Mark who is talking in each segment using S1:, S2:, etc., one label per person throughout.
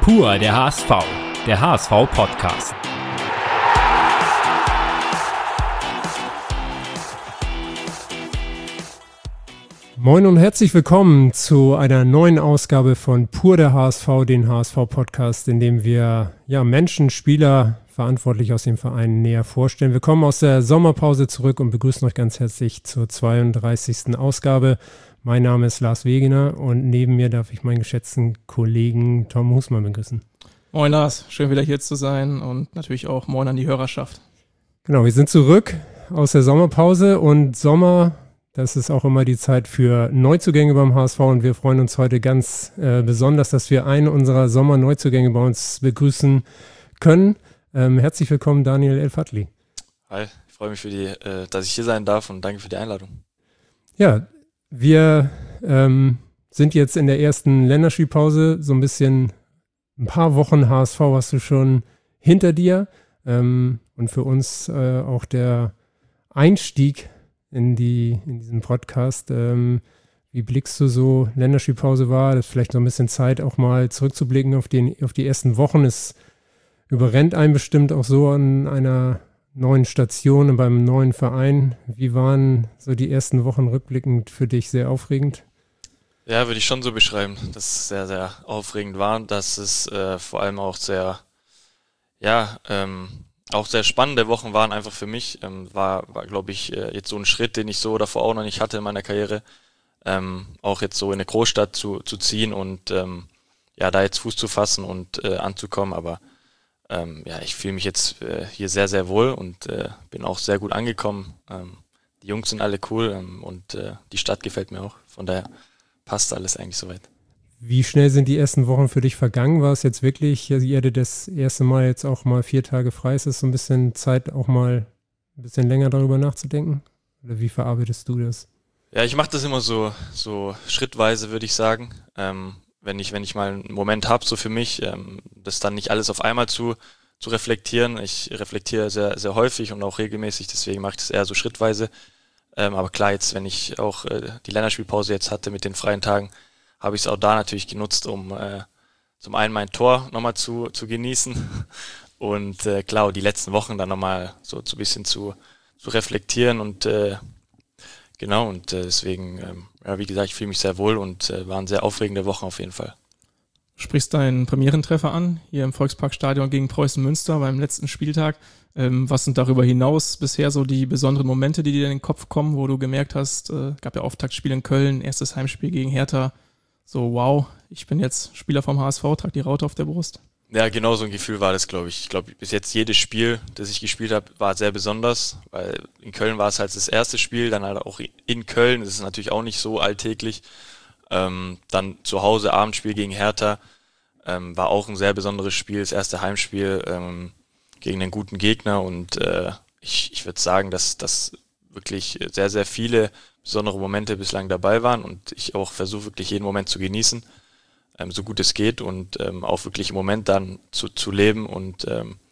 S1: Pur der HSV, der HSV-Podcast.
S2: Moin und herzlich willkommen zu einer neuen Ausgabe von Pur der HSV, den HSV-Podcast, in dem wir Menschen, Spieler, verantwortlich aus dem Verein näher vorstellen. Wir kommen aus der Sommerpause zurück und begrüßen euch ganz herzlich zur 32. Ausgabe. Mein Name ist Lars Wegener und neben mir darf ich meinen geschätzten Kollegen Tom Husmann begrüßen.
S3: Moin Lars, schön wieder hier zu sein und natürlich auch moin an die Hörerschaft.
S2: Genau, wir sind zurück aus der Sommerpause und Sommer, das ist auch immer die Zeit für Neuzugänge beim HSV und wir freuen uns heute ganz besonders, dass wir einen unserer Sommer-Neuzugänge bei uns begrüßen können. Herzlich willkommen, Daniel El-Fadli.
S4: Hi, ich freue mich, dass ich hier sein darf und danke für die Einladung.
S2: Ja, wir sind jetzt in der ersten Länderspielpause, so ein paar Wochen HSV hast du schon hinter dir und für uns auch der Einstieg in diesen Podcast. Wie blickst du so, Länderspielpause war, das ist vielleicht noch ein bisschen Zeit auch mal zurückzublicken auf die ersten Wochen. Es überrennt einen bestimmt auch so an einer neuen Station und beim neuen Verein. Wie waren so die ersten Wochen rückblickend für dich? Sehr aufregend?
S4: Ja, würde ich schon so beschreiben, dass es sehr, sehr aufregend war, dass es vor allem auch sehr spannende Wochen waren einfach für mich. War glaube ich, jetzt so ein Schritt, den ich so davor auch noch nicht hatte in meiner Karriere. Auch jetzt so in eine Großstadt zu ziehen und da jetzt Fuß zu fassen und anzukommen, aber ich fühle mich jetzt hier sehr, sehr wohl und bin auch sehr gut angekommen. Die Jungs sind alle cool und die Stadt gefällt mir auch. Von daher passt alles eigentlich soweit.
S2: Wie schnell sind die ersten Wochen für dich vergangen? War es jetzt wirklich, ihr hattet das erste Mal jetzt auch mal 4 Tage frei, ist es so ein bisschen Zeit, auch mal ein bisschen länger darüber nachzudenken? Oder wie verarbeitest du das?
S4: Ja, ich mache das immer so schrittweise, würde ich sagen. Wenn ich mal einen Moment habe, so für mich, das dann nicht alles auf einmal zu reflektieren. Ich reflektiere sehr, sehr häufig und auch regelmäßig, deswegen mache ich das eher so schrittweise. Aber klar, jetzt, wenn ich auch die Länderspielpause jetzt hatte mit den freien Tagen, habe ich es auch da natürlich genutzt, um zum einen mein Tor nochmal zu genießen und klar, die letzten Wochen dann nochmal so ein bisschen zu reflektieren und genau, und deswegen, wie gesagt, ich fühle mich sehr wohl und waren sehr aufregende Wochen auf jeden Fall.
S3: Du sprichst deinen Premierentreffer an, hier im Volksparkstadion gegen Preußen Münster beim letzten Spieltag. Was sind darüber hinaus bisher so die besonderen Momente, die dir in den Kopf kommen, wo du gemerkt hast, gab ja Auftaktspiel in Köln, erstes Heimspiel gegen Hertha, so wow, ich bin jetzt Spieler vom HSV, trage die Raute auf der Brust? Ja,
S4: genau so ein Gefühl war das, glaube ich. Ich glaube, bis jetzt jedes Spiel, das ich gespielt habe, war sehr besonders, weil in Köln war es halt das erste Spiel, dann halt auch in Köln, das ist natürlich auch nicht so alltäglich. Dann zu Hause Abendspiel gegen Hertha, war auch ein sehr besonderes Spiel, das erste Heimspiel gegen einen guten Gegner und ich würde sagen, dass wirklich sehr, sehr viele besondere Momente bislang dabei waren und ich auch versuche wirklich jeden Moment zu genießen, so gut es geht und auch wirklich im Moment dann zu leben und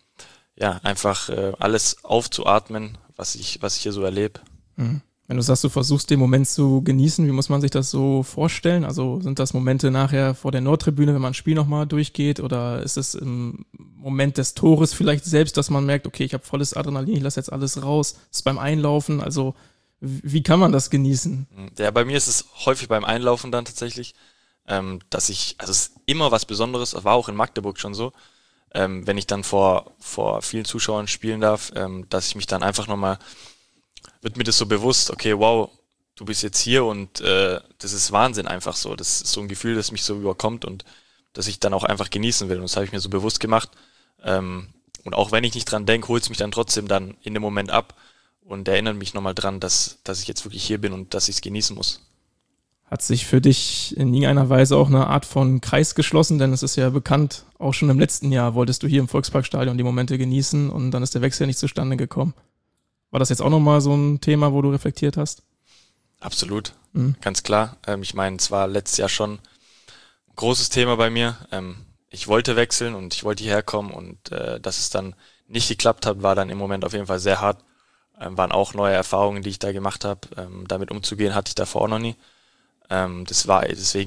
S4: einfach alles aufzuatmen, was ich hier so erlebe.
S3: Mhm. Wenn du sagst, du versuchst den Moment zu genießen, wie muss man sich das so vorstellen? Also sind das Momente nachher vor der Nordtribüne, wenn man ein Spiel nochmal durchgeht, oder ist es im Moment des Tores vielleicht selbst, dass man merkt, okay, ich habe volles Adrenalin, ich lasse jetzt alles raus, ist es beim Einlaufen, also wie kann man das genießen?
S4: Ja, bei mir ist es häufig beim Einlaufen dann tatsächlich, es ist immer was Besonderes, das war auch in Magdeburg schon so, wenn ich dann vor vielen Zuschauern spielen darf, dass ich mich dann einfach nochmal, wird mir das so bewusst, okay, wow, du bist jetzt hier und das ist Wahnsinn einfach so, das ist so ein Gefühl, das mich so überkommt und dass ich dann auch einfach genießen will und das habe ich mir so bewusst gemacht und auch wenn ich nicht dran denke, holt es mich dann trotzdem dann in dem Moment ab und erinnert mich nochmal dran, dass ich jetzt wirklich hier bin und dass ich es genießen muss.
S3: Hat sich für dich in irgendeiner Weise auch eine Art von Kreis geschlossen? Denn es ist ja bekannt, auch schon im letzten Jahr wolltest du hier im Volksparkstadion die Momente genießen und dann ist der Wechsel nicht zustande gekommen. War das jetzt auch nochmal so ein Thema, wo du reflektiert hast?
S4: Absolut, ganz klar. Ich meine, es war letztes Jahr schon ein großes Thema bei mir. Ich wollte wechseln und ich wollte hierher kommen und dass es dann nicht geklappt hat, war dann im Moment auf jeden Fall sehr hart. Waren auch neue Erfahrungen, die ich da gemacht habe. Damit umzugehen hatte ich davor auch noch nie. Deswegen war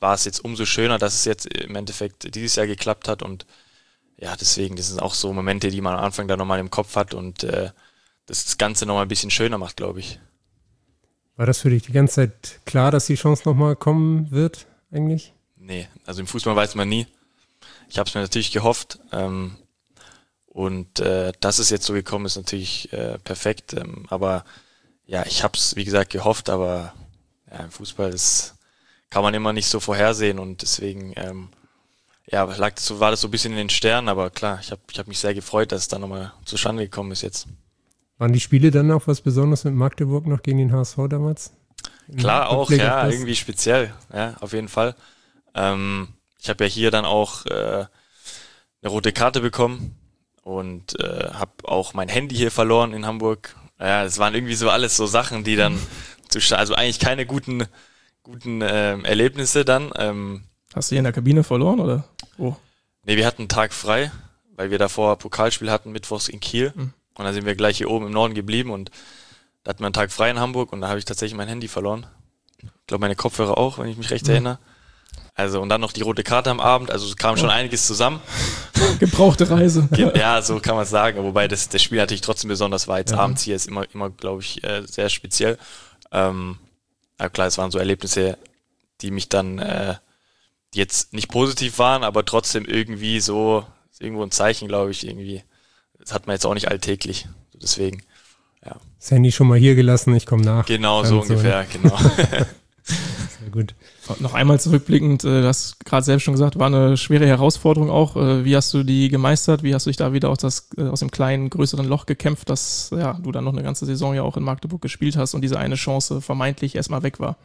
S4: war es jetzt umso schöner, dass es jetzt im Endeffekt dieses Jahr geklappt hat und ja, deswegen, das sind auch so Momente, die man am Anfang dann nochmal im Kopf hat und das Ganze nochmal ein bisschen schöner macht, glaube ich.
S2: War das für dich die ganze Zeit klar, dass die Chance nochmal kommen wird, eigentlich?
S4: Nee, also im Fußball weiß man nie. Ich habe es mir natürlich gehofft und dass es jetzt so gekommen ist, natürlich perfekt. Aber ja, ich habe es, wie gesagt, gehofft, aber ja, im Fußball, das kann man immer nicht so vorhersehen und deswegen ja, war das so ein bisschen in den Sternen, aber klar, ich hab mich sehr gefreut, dass es dann nochmal zustande gekommen ist jetzt.
S2: Waren die Spiele dann auch was Besonderes mit Magdeburg noch gegen den HSV damals?
S4: Klar auch, ja, irgendwie speziell, ja, auf jeden Fall. Ich habe ja hier dann auch eine rote Karte bekommen und habe auch mein Handy hier verloren in Hamburg. Ja, das waren irgendwie so alles so Sachen, die dann also eigentlich keine guten Erlebnisse dann.
S3: Hast du hier in der Kabine verloren, oder? Oh.
S4: Nee, wir hatten einen Tag frei, weil wir davor Pokalspiel hatten, mittwochs in Kiel. Und dann sind wir gleich hier oben im Norden geblieben und da hatten wir einen Tag frei in Hamburg und da habe ich tatsächlich mein Handy verloren. Ich glaube, meine Kopfhörer auch, wenn ich mich recht erinnere. Also und dann noch die rote Karte am Abend, also es kam schon einiges zusammen.
S3: Gebrauchte Reise.
S4: Ja, so kann man es sagen, wobei das Spiel natürlich trotzdem besonders war. Jetzt abends hier ist immer glaube ich, sehr speziell. Aber klar, es waren so Erlebnisse, die mich dann die jetzt nicht positiv waren, aber trotzdem irgendwie so, ist irgendwo ein Zeichen, glaube ich, irgendwie. Das hat man jetzt auch nicht alltäglich. Deswegen, ja.
S2: Das Handy schon mal hier gelassen, ich komme nach.
S4: Genau, so ungefähr, genau.
S2: Sehr gut.
S3: Noch einmal zurückblickend, du hast gerade selbst schon gesagt, war eine schwere Herausforderung auch. Wie hast du die gemeistert? Wie hast du dich da wieder aus dem kleinen, größeren Loch gekämpft, dass ja, du dann noch eine ganze Saison ja auch in Magdeburg gespielt hast und diese eine Chance vermeintlich erstmal weg war?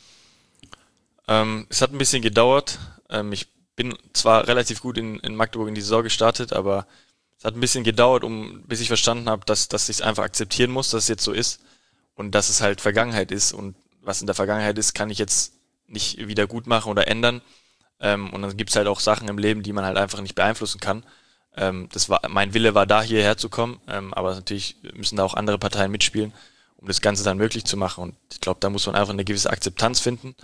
S4: Es hat ein bisschen gedauert. Ich bin zwar relativ gut in Magdeburg in die Saison gestartet, aber es hat ein bisschen gedauert, bis ich verstanden habe, dass ich es einfach akzeptieren muss, dass es jetzt so ist und dass es halt Vergangenheit ist und was in der Vergangenheit ist, kann ich jetzt nicht wieder gut machen oder ändern. Und dann gibt es halt auch Sachen im Leben, die man halt einfach nicht beeinflussen kann. Mein Wille war da, hierher zu kommen, aber natürlich müssen da auch andere Parteien mitspielen, um das Ganze dann möglich zu machen. Und ich glaube, da muss man einfach eine gewisse Akzeptanz finden,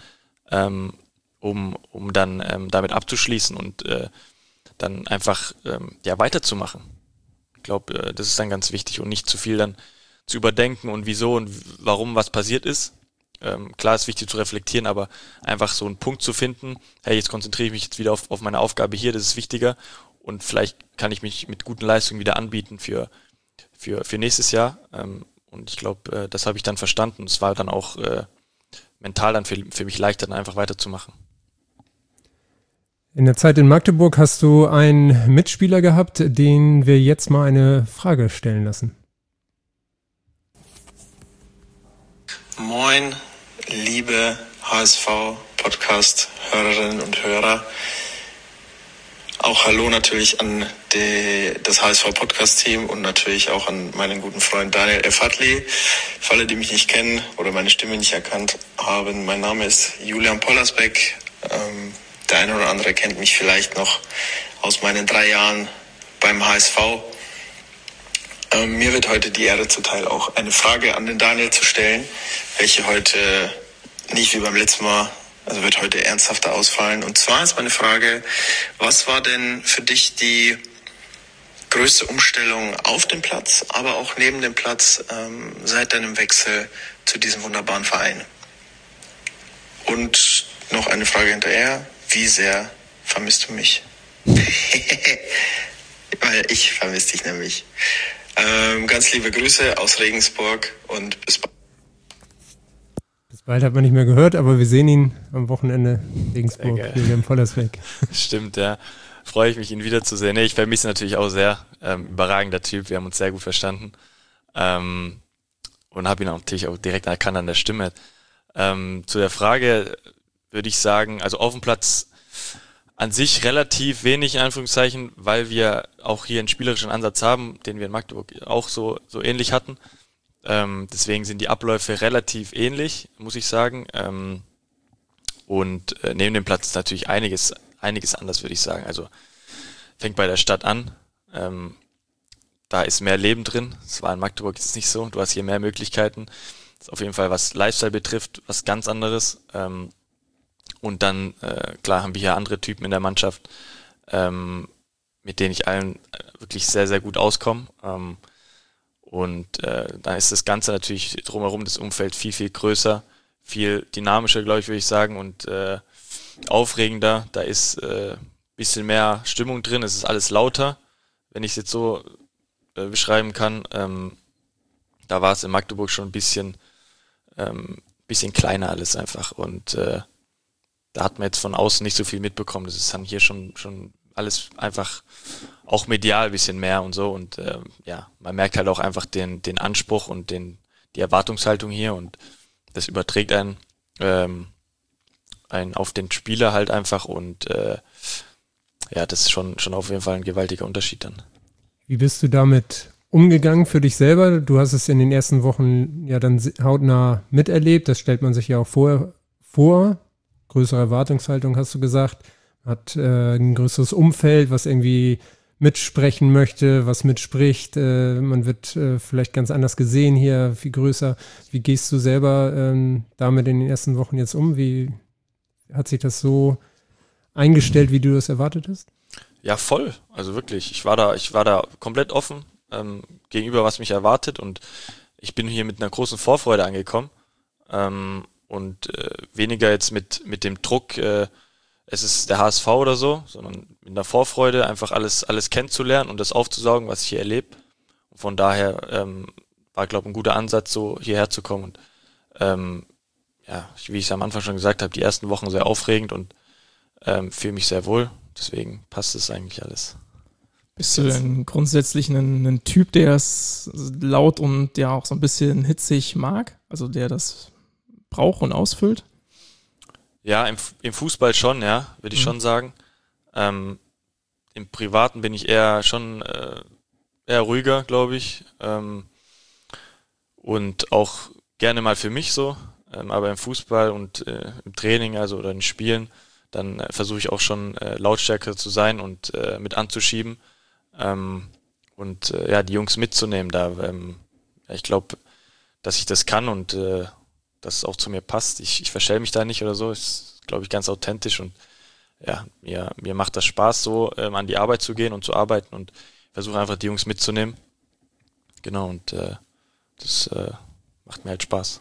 S4: um dann damit abzuschließen und dann einfach weiterzumachen. Ich glaube, das ist dann ganz wichtig und nicht zu viel dann zu überdenken und wieso und warum was passiert ist. Klar ist wichtig zu reflektieren, aber einfach so einen Punkt zu finden, hey, jetzt konzentriere ich mich jetzt wieder auf meine Aufgabe hier, das ist wichtiger und vielleicht kann ich mich mit guten Leistungen wieder anbieten für nächstes Jahr. Und ich glaube, das habe ich dann verstanden. Es war dann auch mental dann für mich leichter, dann einfach weiterzumachen.
S2: In der Zeit in Magdeburg hast du einen Mitspieler gehabt, den wir jetzt mal eine Frage stellen lassen.
S5: Moin, liebe HSV-Podcast-Hörerinnen und Hörer. Auch hallo natürlich an das HSV-Podcast-Team und natürlich auch an meinen guten Freund Daniel Effatli. Für alle, die mich nicht kennen oder meine Stimme nicht erkannt haben, mein Name ist Julian Pollersbeck. Der eine oder andere kennt mich vielleicht noch aus meinen 3 Jahren beim HSV. Mir wird heute die Ehre zuteil, auch eine Frage an den Daniel zu stellen, welche heute nicht wie beim letzten Mal, also wird heute ernsthafter ausfallen. Und zwar ist meine Frage, was war denn für dich die größte Umstellung auf dem Platz, aber auch neben dem Platz seit deinem Wechsel zu diesem wunderbaren Verein? Und noch eine Frage hinterher, wie sehr vermisst du mich? Weil ich vermisse dich nämlich. Ganz liebe Grüße aus Regensburg und bis bald.
S2: Bis bald hat man nicht mehr gehört, aber wir sehen ihn am Wochenende in Regensburg, Julian Pollersbeck.
S4: Stimmt, ja. Freue ich mich, ihn wiederzusehen. Ich vermisse natürlich auch sehr. Überragender Typ, wir haben uns sehr gut verstanden. Und habe ihn auch natürlich auch direkt erkannt an der Stimme. Zu der Frage würde ich sagen, also auf dem Platz an sich relativ wenig, in Anführungszeichen, weil wir auch hier einen spielerischen Ansatz haben, den wir in Magdeburg auch so ähnlich hatten. Deswegen sind die Abläufe relativ ähnlich, muss ich sagen. Und neben dem Platz ist natürlich einiges anders, würde ich sagen. Also fängt bei der Stadt an. Da ist mehr Leben drin. Das war in Magdeburg jetzt nicht so. Du hast hier mehr Möglichkeiten. Das ist auf jeden Fall, was Lifestyle betrifft, was ganz anderes. Und dann, klar, haben wir hier andere Typen in der Mannschaft, mit denen ich allen wirklich sehr, sehr gut auskomme. Und dann ist das Ganze natürlich drumherum, das Umfeld viel, viel größer, viel dynamischer, glaube ich, würde ich sagen, und aufregender. Da ist bisschen mehr Stimmung drin, es ist alles lauter, wenn ich es jetzt so beschreiben kann. Da war es in Magdeburg schon ein bisschen kleiner alles einfach, und da hat man jetzt von außen nicht so viel mitbekommen. Das ist dann hier schon alles einfach auch medial ein bisschen mehr und so, und man merkt halt auch einfach den Anspruch und die Erwartungshaltung hier, und das überträgt einen auf den Spieler halt einfach, und das ist schon auf jeden Fall ein gewaltiger Unterschied dann. Wie bist du damit umgegangen für dich selber? Du hast es in den ersten Wochen ja dann hautnah miterlebt, das stellt man sich ja auch vorher vor. Größere Erwartungshaltung, hast du gesagt, hat ein größeres Umfeld, was irgendwie mitsprechen möchte, was mitspricht. Man wird vielleicht ganz anders gesehen hier, viel größer. Wie gehst du selber damit in den ersten Wochen jetzt um? Wie hat sich das so eingestellt, wie du das erwartet hast? Ja, voll. Also wirklich. Ich war da komplett offen gegenüber, was mich erwartet, und ich bin hier mit einer großen Vorfreude angekommen. Und weniger jetzt mit dem Druck, es ist der HSV oder so, sondern mit einer Vorfreude, einfach alles kennenzulernen und das aufzusaugen, was ich hier erlebe. Und von daher war, glaube ich, ein guter Ansatz, so hierher zu kommen. Und wie ich es am Anfang schon gesagt habe, die ersten Wochen sehr aufregend, und fühle mich sehr wohl. Deswegen passt es eigentlich alles. Bist du denn grundsätzlich ein Typ, der es laut und ja auch so ein bisschen hitzig mag? Also der das braucht und ausfüllt? Ja, im Fußball schon, ja, würde ich schon sagen. Im Privaten bin ich eher ruhiger, glaube ich. Und auch gerne mal für mich so. Aber im Fußball und im Training, also oder in Spielen, dann versuche ich auch schon lautstärker zu sein und mit anzuschieben. Die Jungs mitzunehmen. Da ich glaube, dass ich das kann, und dass es auch zu mir passt. Ich verstelle mich da nicht oder so. Ist, glaube ich, ganz authentisch, und ja, mir macht das Spaß, so an die Arbeit zu gehen und zu arbeiten, und versuche einfach die Jungs mitzunehmen. Genau, und das macht mir halt Spaß.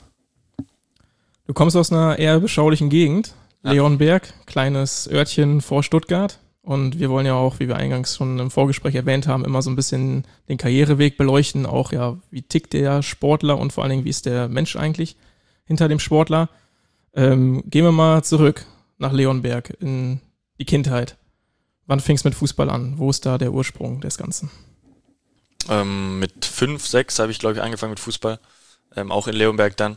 S4: Du kommst aus einer eher beschaulichen Gegend, Leonberg, kleines Örtchen vor Stuttgart. Und wir wollen ja auch, wie wir eingangs schon im Vorgespräch erwähnt haben, immer so ein bisschen den Karriereweg beleuchten. Auch ja, wie tickt der Sportler und vor allen Dingen, wie ist der Mensch eigentlich hinter dem Sportler. Gehen wir mal zurück nach Leonberg in die Kindheit. Wann fing es mit Fußball an? Wo ist da der Ursprung des Ganzen? Mit 5, 6 habe ich, glaube ich, angefangen mit Fußball. Auch in Leonberg dann.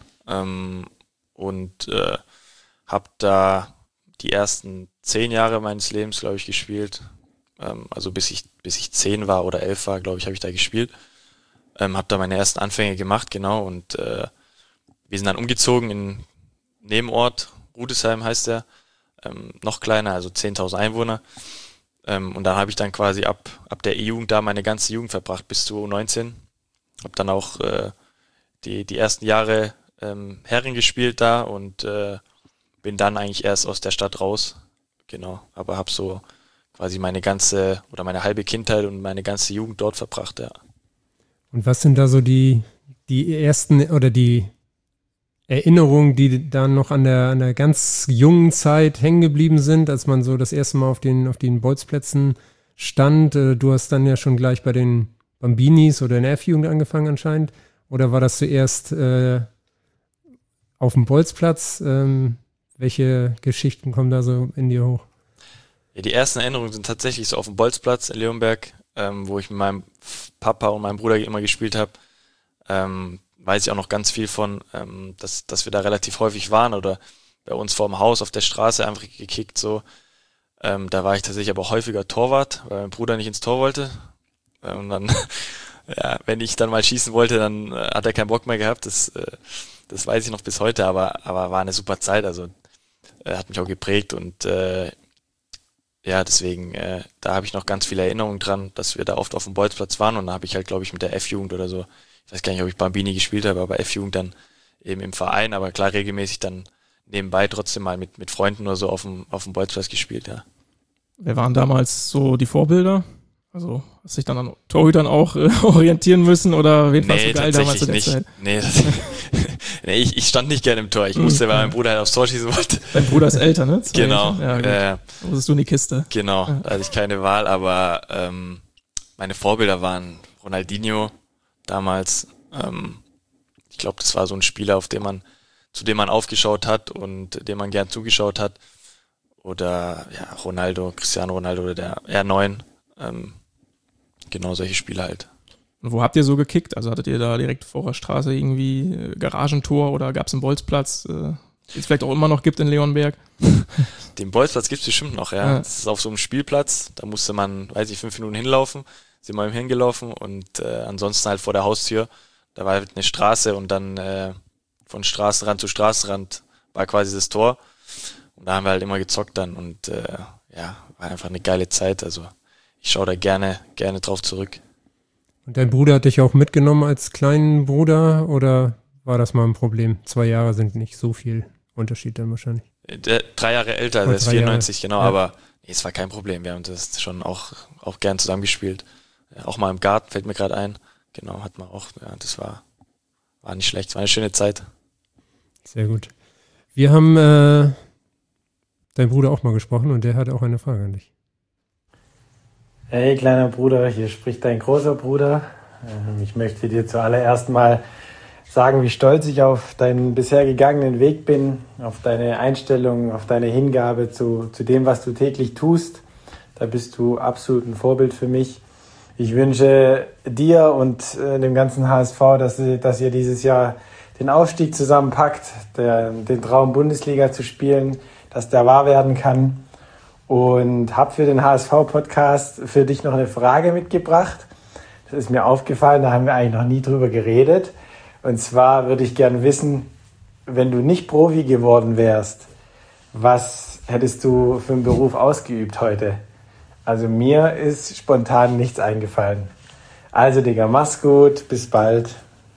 S4: Und habe da die ersten 10 Jahre meines Lebens, glaube ich, gespielt. Also bis ich 10 war oder 11 war, glaube ich, habe ich da gespielt. Habe da meine ersten Anfänge gemacht, genau. Und wir sind dann umgezogen in Nebenort, Rudesheim heißt der. Noch kleiner, also 10.000 Einwohner. Und dann habe ich dann quasi ab der E-Jugend da meine ganze Jugend verbracht bis zu U19. Habe dann auch die ersten Jahre Herren gespielt da, und bin dann eigentlich erst aus der Stadt raus. Genau, aber habe so quasi meine halbe Kindheit und meine ganze Jugend dort verbracht, ja. Und was sind da so die ersten oder die Erinnerungen, die dann noch an der ganz jungen Zeit hängen geblieben sind, als man so das erste Mal auf den Bolzplätzen stand? Du hast dann ja schon gleich bei den Bambinis oder in der F-Jugend angefangen anscheinend. Oder war das zuerst auf dem Bolzplatz? Welche Geschichten kommen da so in dir hoch? Ja, die ersten Erinnerungen sind tatsächlich so auf dem Bolzplatz in Leonberg, wo ich mit meinem Papa und meinem Bruder immer gespielt habe. Weiß ich auch noch ganz viel von, dass wir da relativ häufig waren, oder bei uns vor dem Haus auf der Straße einfach gekickt. So. Da war ich tatsächlich aber häufiger Torwart, weil mein Bruder nicht ins Tor wollte. Und dann, ja, wenn ich dann mal schießen wollte, dann hat er keinen Bock mehr gehabt. Das weiß ich noch bis heute, aber war eine super Zeit. Also hat mich auch geprägt, und deswegen, da habe ich noch ganz viele Erinnerungen dran, dass wir da oft auf dem Bolzplatz waren, und da habe ich halt, glaube ich, mit der F-Jugend oder so, ich weiß gar nicht, ob ich Bambini gespielt habe, aber F-Jugend dann eben im Verein, aber klar regelmäßig dann nebenbei trotzdem mal mit Freunden oder so auf dem Bolzplatz gespielt, ja.
S3: Wer waren damals so die Vorbilder? Also hast du dich dann an Torhütern auch orientieren müssen oder wen fandst du geil damals zu der Zeit?
S4: Nee, nee, ich stand nicht gerne im Tor. Ich musste, weil mein Bruder halt aufs Tor schießen wollte.
S3: Dein Bruder ist älter, ne?
S4: Genau.
S3: Ja, da musstest du in die Kiste.
S4: Genau, da hatte ich keine Wahl, aber meine Vorbilder waren Ronaldinho damals. Ich glaube, das war so ein Spieler, zu dem man aufgeschaut hat und dem man gern zugeschaut hat. Oder ja, Cristiano Ronaldo oder der R9. Genau solche Spieler halt.
S3: Und wo habt ihr so gekickt? Also hattet ihr da direkt vor der Straße irgendwie Garagentor oder gab es einen Bolzplatz, den es vielleicht auch immer noch gibt in Leonberg?
S4: Den Bolzplatz gibt es bestimmt noch, ja. Das ist auf so einem Spielplatz, da musste man, 5 Minuten hinlaufen, sind wir hingelaufen und ansonsten halt vor der Haustür, da war halt eine Straße und dann von Straßenrand zu Straßenrand war quasi das Tor und da haben wir halt immer gezockt dann und war einfach eine geile Zeit, also ich schaue da gerne drauf zurück.
S2: Und dein Bruder hat dich auch mitgenommen als kleinen Bruder oder war das mal ein Problem? 2 Jahre sind nicht so viel Unterschied dann wahrscheinlich.
S4: 3 Jahre älter, der ist 94, genau, ja. Aber nee, es war kein Problem. Wir haben das schon auch gern zusammengespielt. Auch mal im Garten, fällt mir gerade ein. Genau, hat man auch, ja, das war nicht schlecht, war eine schöne Zeit.
S2: Sehr gut. Wir haben deinen Bruder auch mal gesprochen und der hat auch eine Frage an dich.
S6: Hey kleiner Bruder, hier spricht dein großer Bruder. Ich möchte dir zuallererst mal sagen, wie stolz ich auf deinen bisher gegangenen Weg bin, auf deine Einstellung, auf deine Hingabe zu dem, was du täglich tust. Da bist du absolut ein Vorbild für mich. Ich wünsche dir und dem ganzen HSV, dass ihr dieses Jahr den Aufstieg zusammenpackt, den Traum Bundesliga zu spielen, dass der wahr werden kann. Und habe für den HSV-Podcast für dich noch eine Frage mitgebracht. Das ist mir aufgefallen, da haben wir eigentlich noch nie drüber geredet. Und zwar würde ich gerne wissen, wenn du nicht Profi geworden wärst, was hättest du für einen Beruf ausgeübt heute? Also mir ist spontan nichts eingefallen. Also Digga, mach's gut, bis bald.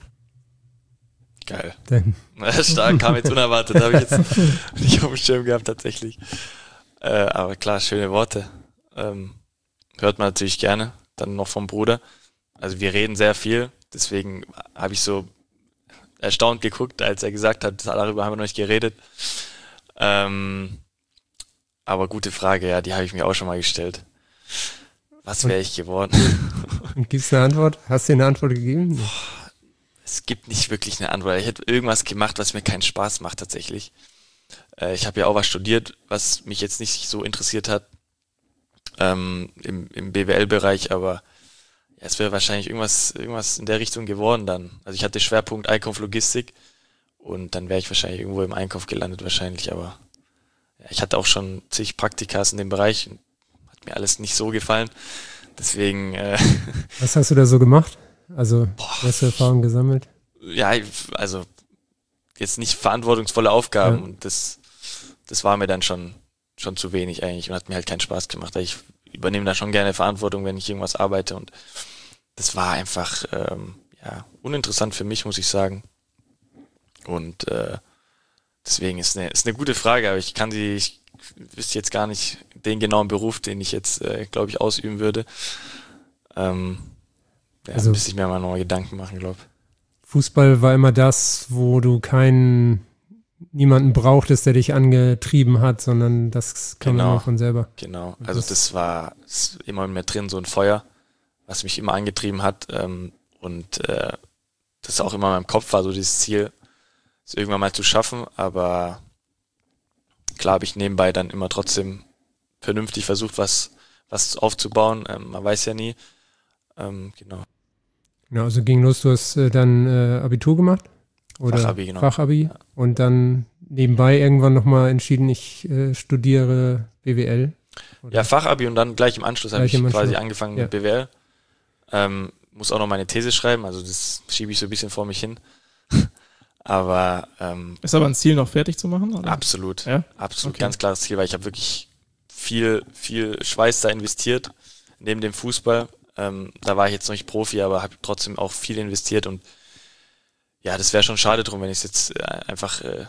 S4: Geil. Stark, kam jetzt unerwartet, habe ich jetzt nicht auf dem Schirm gehabt tatsächlich. Aber klar, schöne Worte. Hört man natürlich gerne, dann noch vom Bruder. Also wir reden sehr viel, deswegen habe ich so erstaunt geguckt, als er gesagt hat, darüber haben wir noch nicht geredet. Aber gute Frage, ja, die habe ich mir auch schon mal gestellt. Was wäre ich geworden?
S2: Und gibt's eine Antwort? Hast du dir eine Antwort gegeben?
S4: Es gibt nicht wirklich eine Antwort. Ich hätte irgendwas gemacht, was mir keinen Spaß macht tatsächlich. Ich habe ja auch was studiert, was mich jetzt nicht so interessiert hat im BWL-Bereich, aber ja, es wäre wahrscheinlich irgendwas in der Richtung geworden dann. Also ich hatte Schwerpunkt Einkauf, Logistik und dann wäre ich wahrscheinlich irgendwo im Einkauf gelandet wahrscheinlich, aber ja, ich hatte auch schon zig Praktikas in dem Bereich und hat mir alles nicht so gefallen. Deswegen...
S2: Was hast du da so gemacht? Also, hast du Erfahrung gesammelt?
S4: Ja, also jetzt nicht verantwortungsvolle Aufgaben und das war mir dann schon zu wenig eigentlich und hat mir halt keinen Spaß gemacht. Ich übernehme da schon gerne Verantwortung, wenn ich irgendwas arbeite und das war einfach uninteressant für mich, muss ich sagen. Und deswegen ist eine gute Frage, aber ich wüsste jetzt gar nicht den genauen Beruf, den ich jetzt, glaube ich, ausüben würde. Also, müsste ich mir mal nochmal Gedanken machen, glaube ich.
S2: Fußball war immer das, wo du niemanden brauchtest, der dich angetrieben hat, sondern das kam immer von selber.
S4: Genau, also das war immer in mir drin, so ein Feuer, was mich immer angetrieben hat und das auch immer in meinem Kopf war, so dieses Ziel, es irgendwann mal zu schaffen, aber klar habe ich nebenbei dann immer trotzdem vernünftig versucht, was aufzubauen, man weiß ja nie, genau.
S2: Ja, also ging los, du hast dann Abitur gemacht? Oder
S4: Fachabi, genau.
S2: Fachabi. Ja. Und dann nebenbei irgendwann nochmal entschieden, ich studiere BWL. Oder?
S4: Ja, Fachabi und dann gleich im Anschluss habe ich quasi angefangen mit BWL. Muss auch noch meine These schreiben, also das schiebe ich so ein bisschen vor mich hin. Aber
S3: ist aber ein Ziel, noch fertig zu machen? Oder?
S4: Absolut,
S3: ja?
S4: Absolut,
S3: okay.
S4: Ganz klares Ziel, weil ich habe wirklich viel Schweiß da investiert, neben dem Fußball. Da war ich jetzt noch nicht Profi, aber habe trotzdem auch viel investiert und ja, das wäre schon schade drum, wenn ich es jetzt einfach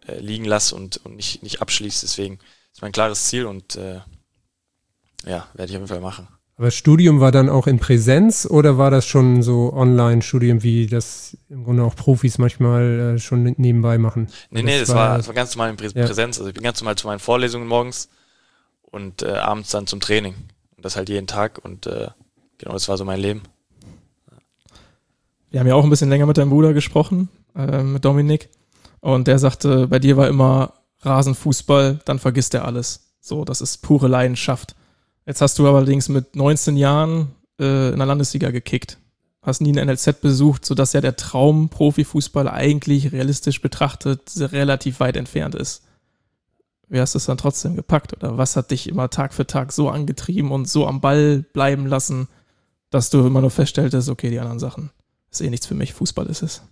S4: liegen lasse und nicht abschließe. Deswegen ist mein klares Ziel und werde ich auf jeden Fall machen.
S2: Aber das Studium war dann auch in Präsenz oder war das schon so Online-Studium, wie das im Grunde auch Profis manchmal schon nebenbei machen?
S4: Nee, das war ganz normal in Präsenz. Also ich bin ganz normal zu meinen Vorlesungen morgens und abends dann zum Training. Und das halt jeden Tag und genau, das war so mein Leben.
S3: Wir haben ja auch ein bisschen länger mit deinem Bruder gesprochen, mit Dominik. Und der sagte, bei dir war immer Rasenfußball, dann vergisst er alles. So, das ist pure Leidenschaft. Jetzt hast du allerdings mit 19 Jahren in der Landesliga gekickt. Hast nie ein NLZ besucht, sodass ja der Traum Profifußball eigentlich realistisch betrachtet relativ weit entfernt ist. Wie hast du es dann trotzdem gepackt? Oder was hat dich immer Tag für Tag so angetrieben und so am Ball bleiben lassen, dass du immer nur feststelltest, okay, die anderen Sachen ist eh nichts für mich, Fußball ist es?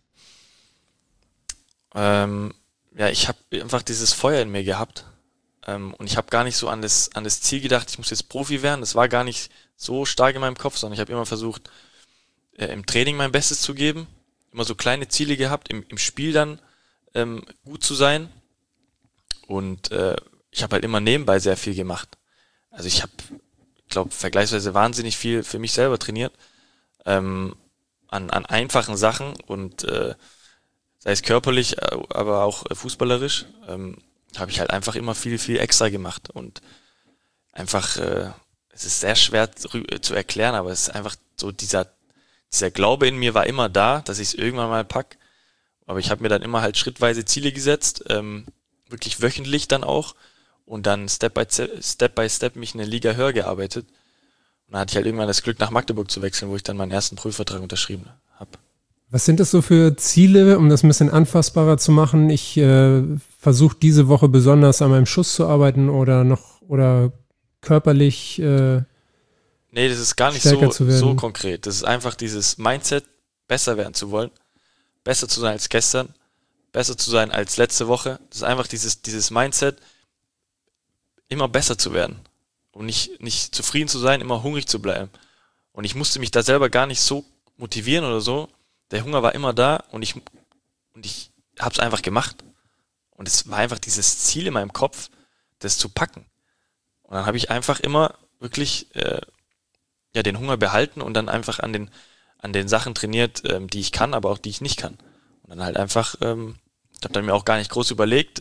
S4: Ich habe einfach dieses Feuer in mir gehabt. Und ich habe gar nicht so an das Ziel gedacht, ich muss jetzt Profi werden. Das war gar nicht so stark in meinem Kopf, sondern ich habe immer versucht, im Training mein Bestes zu geben. Immer so kleine Ziele gehabt, im Spiel dann gut zu sein. Und ich habe halt immer nebenbei sehr viel gemacht. Also ich glaube, vergleichsweise wahnsinnig viel für mich selber trainiert. An einfachen Sachen und sei es körperlich, aber auch fußballerisch. Habe ich halt einfach immer viel, viel extra gemacht und einfach, es ist sehr schwer zu erklären, aber es ist einfach so, dieser Glaube in mir war immer da, dass ich es irgendwann mal pack, aber ich habe mir dann immer halt schrittweise Ziele gesetzt, wirklich wöchentlich dann auch und dann Step by Step mich in eine Liga höher gearbeitet und dann hatte ich halt irgendwann das Glück, nach Magdeburg zu wechseln, wo ich dann meinen ersten Prüfvertrag unterschrieben habe.
S2: Was sind das so für Ziele, um das ein bisschen anfassbarer zu machen? Ich versuche diese Woche besonders an meinem Schuss zu arbeiten oder körperlich
S4: Nee, das ist gar nicht so konkret. Das ist einfach dieses Mindset, besser werden zu wollen, besser zu sein als gestern, besser zu sein als letzte Woche. Das ist einfach dieses Mindset, immer besser zu werden und nicht zufrieden zu sein, immer hungrig zu bleiben. Und ich musste mich da selber gar nicht so motivieren oder so. Der Hunger war immer da und ich habe es einfach gemacht. Und es war einfach dieses Ziel in meinem Kopf, das zu packen. Und dann habe ich einfach immer wirklich den Hunger behalten und dann einfach an den Sachen trainiert, die ich kann, aber auch die ich nicht kann. Und dann halt einfach, ich habe dann mir auch gar nicht groß überlegt,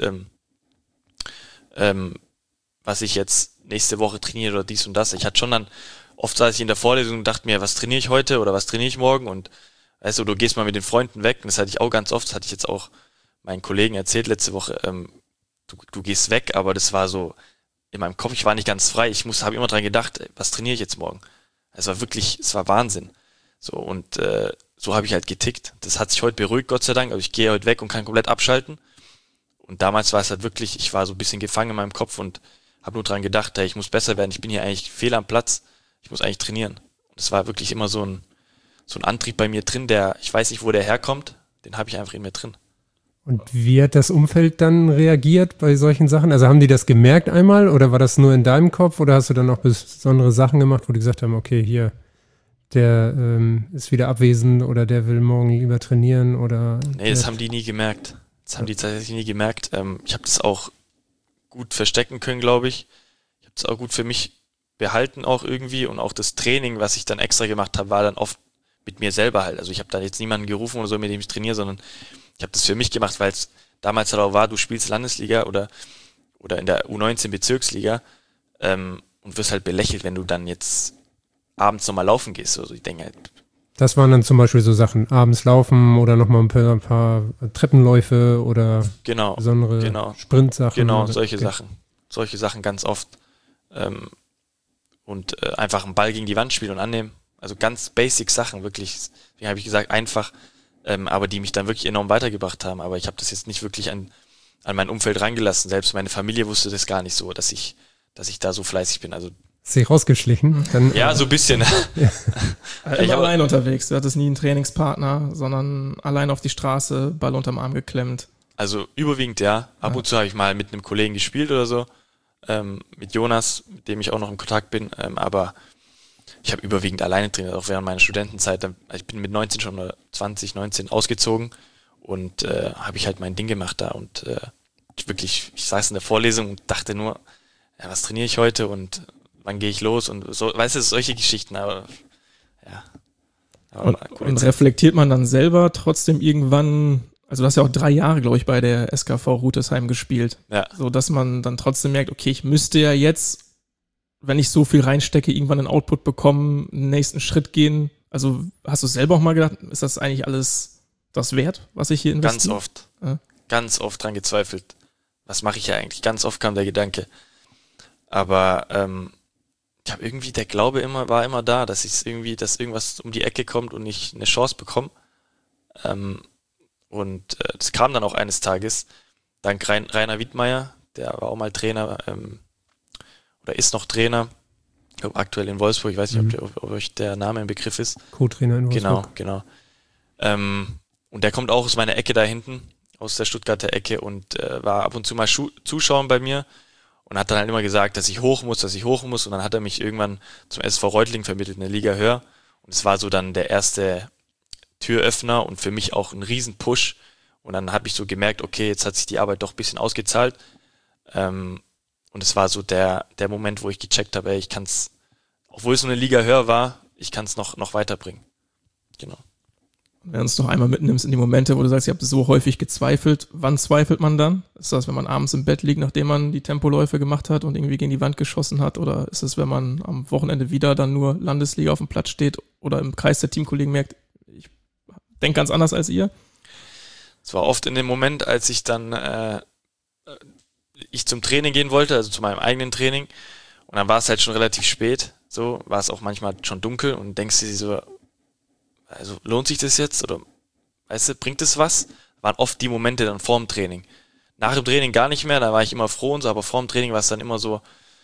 S4: was ich jetzt nächste Woche trainiere oder dies und das. Ich hatte schon dann, oft saß ich in der Vorlesung und dachte mir, was trainiere ich heute oder was trainiere ich morgen und weißt du gehst mal mit den Freunden weg und das hatte ich auch ganz oft, das hatte ich jetzt auch meinen Kollegen erzählt letzte Woche, du gehst weg, aber das war so in meinem Kopf, ich war nicht ganz frei, habe immer dran gedacht, was trainiere ich jetzt morgen? Es war Wahnsinn. So und so habe ich halt getickt. Das hat sich heute beruhigt, Gott sei Dank, aber ich gehe heute weg und kann komplett abschalten. Und damals war es halt wirklich, ich war so ein bisschen gefangen in meinem Kopf und habe nur dran gedacht, hey, ich muss besser werden, ich bin hier eigentlich fehl am Platz, ich muss eigentlich trainieren. Und es war wirklich immer so ein Antrieb bei mir drin, ich weiß nicht, wo der herkommt, den habe ich einfach in mir drin.
S2: Und wie hat das Umfeld dann reagiert bei solchen Sachen? Also haben die das gemerkt einmal oder war das nur in deinem Kopf oder hast du dann auch besondere Sachen gemacht, wo die gesagt haben, okay, hier, der ist wieder abwesend oder der will morgen lieber trainieren oder...
S4: Nee, das haben die nie gemerkt. Das haben die tatsächlich nie gemerkt. Ich habe das auch gut verstecken können, glaube ich. Ich habe das auch gut für mich behalten auch irgendwie und auch das Training, was ich dann extra gemacht habe, war dann oft mit mir selber halt. Also ich habe da jetzt niemanden gerufen oder so, mit dem ich trainiere, sondern ich habe das für mich gemacht, weil es damals halt auch war, du spielst Landesliga oder in der U19 Bezirksliga und wirst halt belächelt, wenn du dann jetzt abends nochmal laufen gehst. Also ich denke halt.
S2: Das waren dann zum Beispiel so Sachen, abends laufen oder nochmal ein paar Treppenläufe oder besondere Sprintsachen.
S4: Genau, solche Sachen. Solche Sachen ganz oft. Und einfach einen Ball gegen die Wand spielen und annehmen. Also ganz basic Sachen, wirklich, wie habe ich gesagt, einfach, aber die mich dann wirklich enorm weitergebracht haben. Aber ich habe das jetzt nicht wirklich an mein Umfeld reingelassen. Selbst meine Familie wusste das gar nicht so, dass ich da so fleißig bin. Also
S2: ist sich rausgeschlichen? Dann,
S4: ja, so ein bisschen.
S3: Ja. Immer allein unterwegs. Du hattest nie einen Trainingspartner, sondern allein auf die Straße, Ball unterm Arm geklemmt.
S4: Also überwiegend ja. Ab und zu habe ich mal mit einem Kollegen gespielt oder so. Mit Jonas, mit dem ich auch noch in Kontakt bin. Aber ich habe überwiegend alleine trainiert, auch während meiner Studentenzeit. Ich bin mit 19 schon oder 19 ausgezogen und habe ich halt mein Ding gemacht da und ich saß in der Vorlesung und dachte nur, ja, was trainiere ich heute und wann gehe ich los und so, weißt du, solche Geschichten, aber ja.
S3: Und reflektiert man dann selber trotzdem irgendwann, also du hast ja auch 3 Jahre, glaube ich, bei der SKV Rutesheim gespielt, so dass man dann trotzdem merkt, okay, ich müsste ja jetzt, wenn ich so viel reinstecke, irgendwann einen Output bekommen, einen nächsten Schritt gehen. Also hast du selber auch mal gedacht, ist das eigentlich alles das wert, was ich hier investiere?
S4: Ganz oft dran gezweifelt. Was mache ich ja eigentlich? Ganz oft kam der Gedanke. Aber ich habe irgendwie, der Glaube war immer da, dass irgendwas um die Ecke kommt und ich eine Chance bekomme. Und das kam dann auch eines Tages, dank Rainer Wiedmeier, der war auch mal Trainer, oder ist noch Trainer, ich glaube aktuell in Wolfsburg, ich weiß nicht, ob euch der Name im Begriff ist.
S2: Co-Trainer in Wolfsburg.
S4: Genau. Und der kommt auch aus meiner Ecke da hinten, aus der Stuttgarter Ecke und war ab und zu mal zuschauen bei mir und hat dann halt immer gesagt, dass ich hoch muss und dann hat er mich irgendwann zum SV Reutlingen vermittelt, eine Liga höher und es war so dann der erste Türöffner und für mich auch ein riesen Push und dann habe ich so gemerkt, okay, jetzt hat sich die Arbeit doch ein bisschen ausgezahlt und es war so der Moment, wo ich gecheckt habe, ich kann es, obwohl es so eine Liga höher war, ich kann es noch weiterbringen. Genau.
S3: Wenn du uns noch einmal mitnimmst in die Momente, wo du sagst, ihr habt so häufig gezweifelt, wann zweifelt man dann? Ist das, wenn man abends im Bett liegt, nachdem man die Tempoläufe gemacht hat und irgendwie gegen die Wand geschossen hat? Oder ist es, wenn man am Wochenende wieder dann nur Landesliga auf dem Platz steht oder im Kreis der Teamkollegen merkt, ich denke ganz anders als ihr?
S4: Es war oft in dem Moment, als ich dann ich zum Training gehen wollte, also zu meinem eigenen Training und dann war es halt schon relativ spät, so war es auch manchmal schon dunkel und denkst dir so, also lohnt sich das jetzt oder weißt du, bringt es was? Waren oft die Momente dann vorm Training. Nach dem Training gar nicht mehr, da war ich immer froh und so, aber vorm Training war es dann immer so,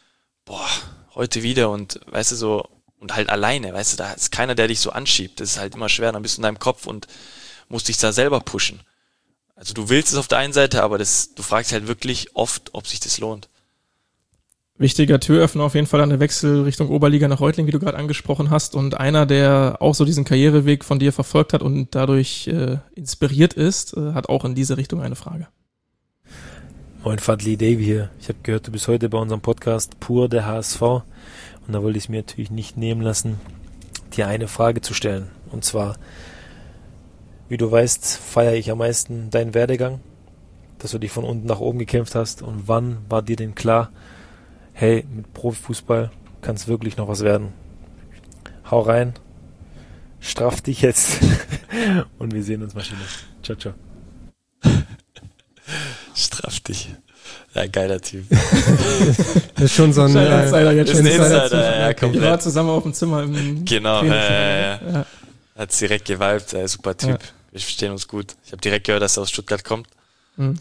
S4: heute wieder und weißt du so, und halt alleine, weißt du, da ist keiner, der dich so anschiebt, das ist halt immer schwer, dann bist du in deinem Kopf und musst dich da selber pushen. Also du willst es auf der einen Seite, aber du fragst halt wirklich oft, ob sich das lohnt.
S3: Wichtiger Türöffner auf jeden Fall an der Wechsel Richtung Oberliga nach Reutlingen, wie du gerade angesprochen hast. Und einer, der auch so diesen Karriereweg von dir verfolgt hat und dadurch inspiriert ist, hat auch in diese Richtung eine Frage.
S7: Moin Fadli, Davy hier. Ich habe gehört, du bist heute bei unserem Podcast Pur der HSV. Und da wollte ich es mir natürlich nicht nehmen lassen, dir eine Frage zu stellen. Und zwar, wie du weißt, feiere ich am meisten deinen Werdegang, dass du dich von unten nach oben gekämpft hast. Und wann war dir denn klar, hey, mit Profifußball kann es wirklich noch was werden? Hau rein, straff dich jetzt und wir sehen uns Maschine. Ciao, ciao.
S4: Straff dich. Ja, geiler Typ.
S2: Das ist schon so ein
S3: Insider jetzt.
S4: Ist ein Insider, ja, komplett.
S3: Wir waren zusammen auf dem Zimmer im
S4: Genau, ja. Hat's direkt geweibt, super Typ. Ja. Wir verstehen uns gut. Ich habe direkt gehört, dass er aus Stuttgart kommt. Und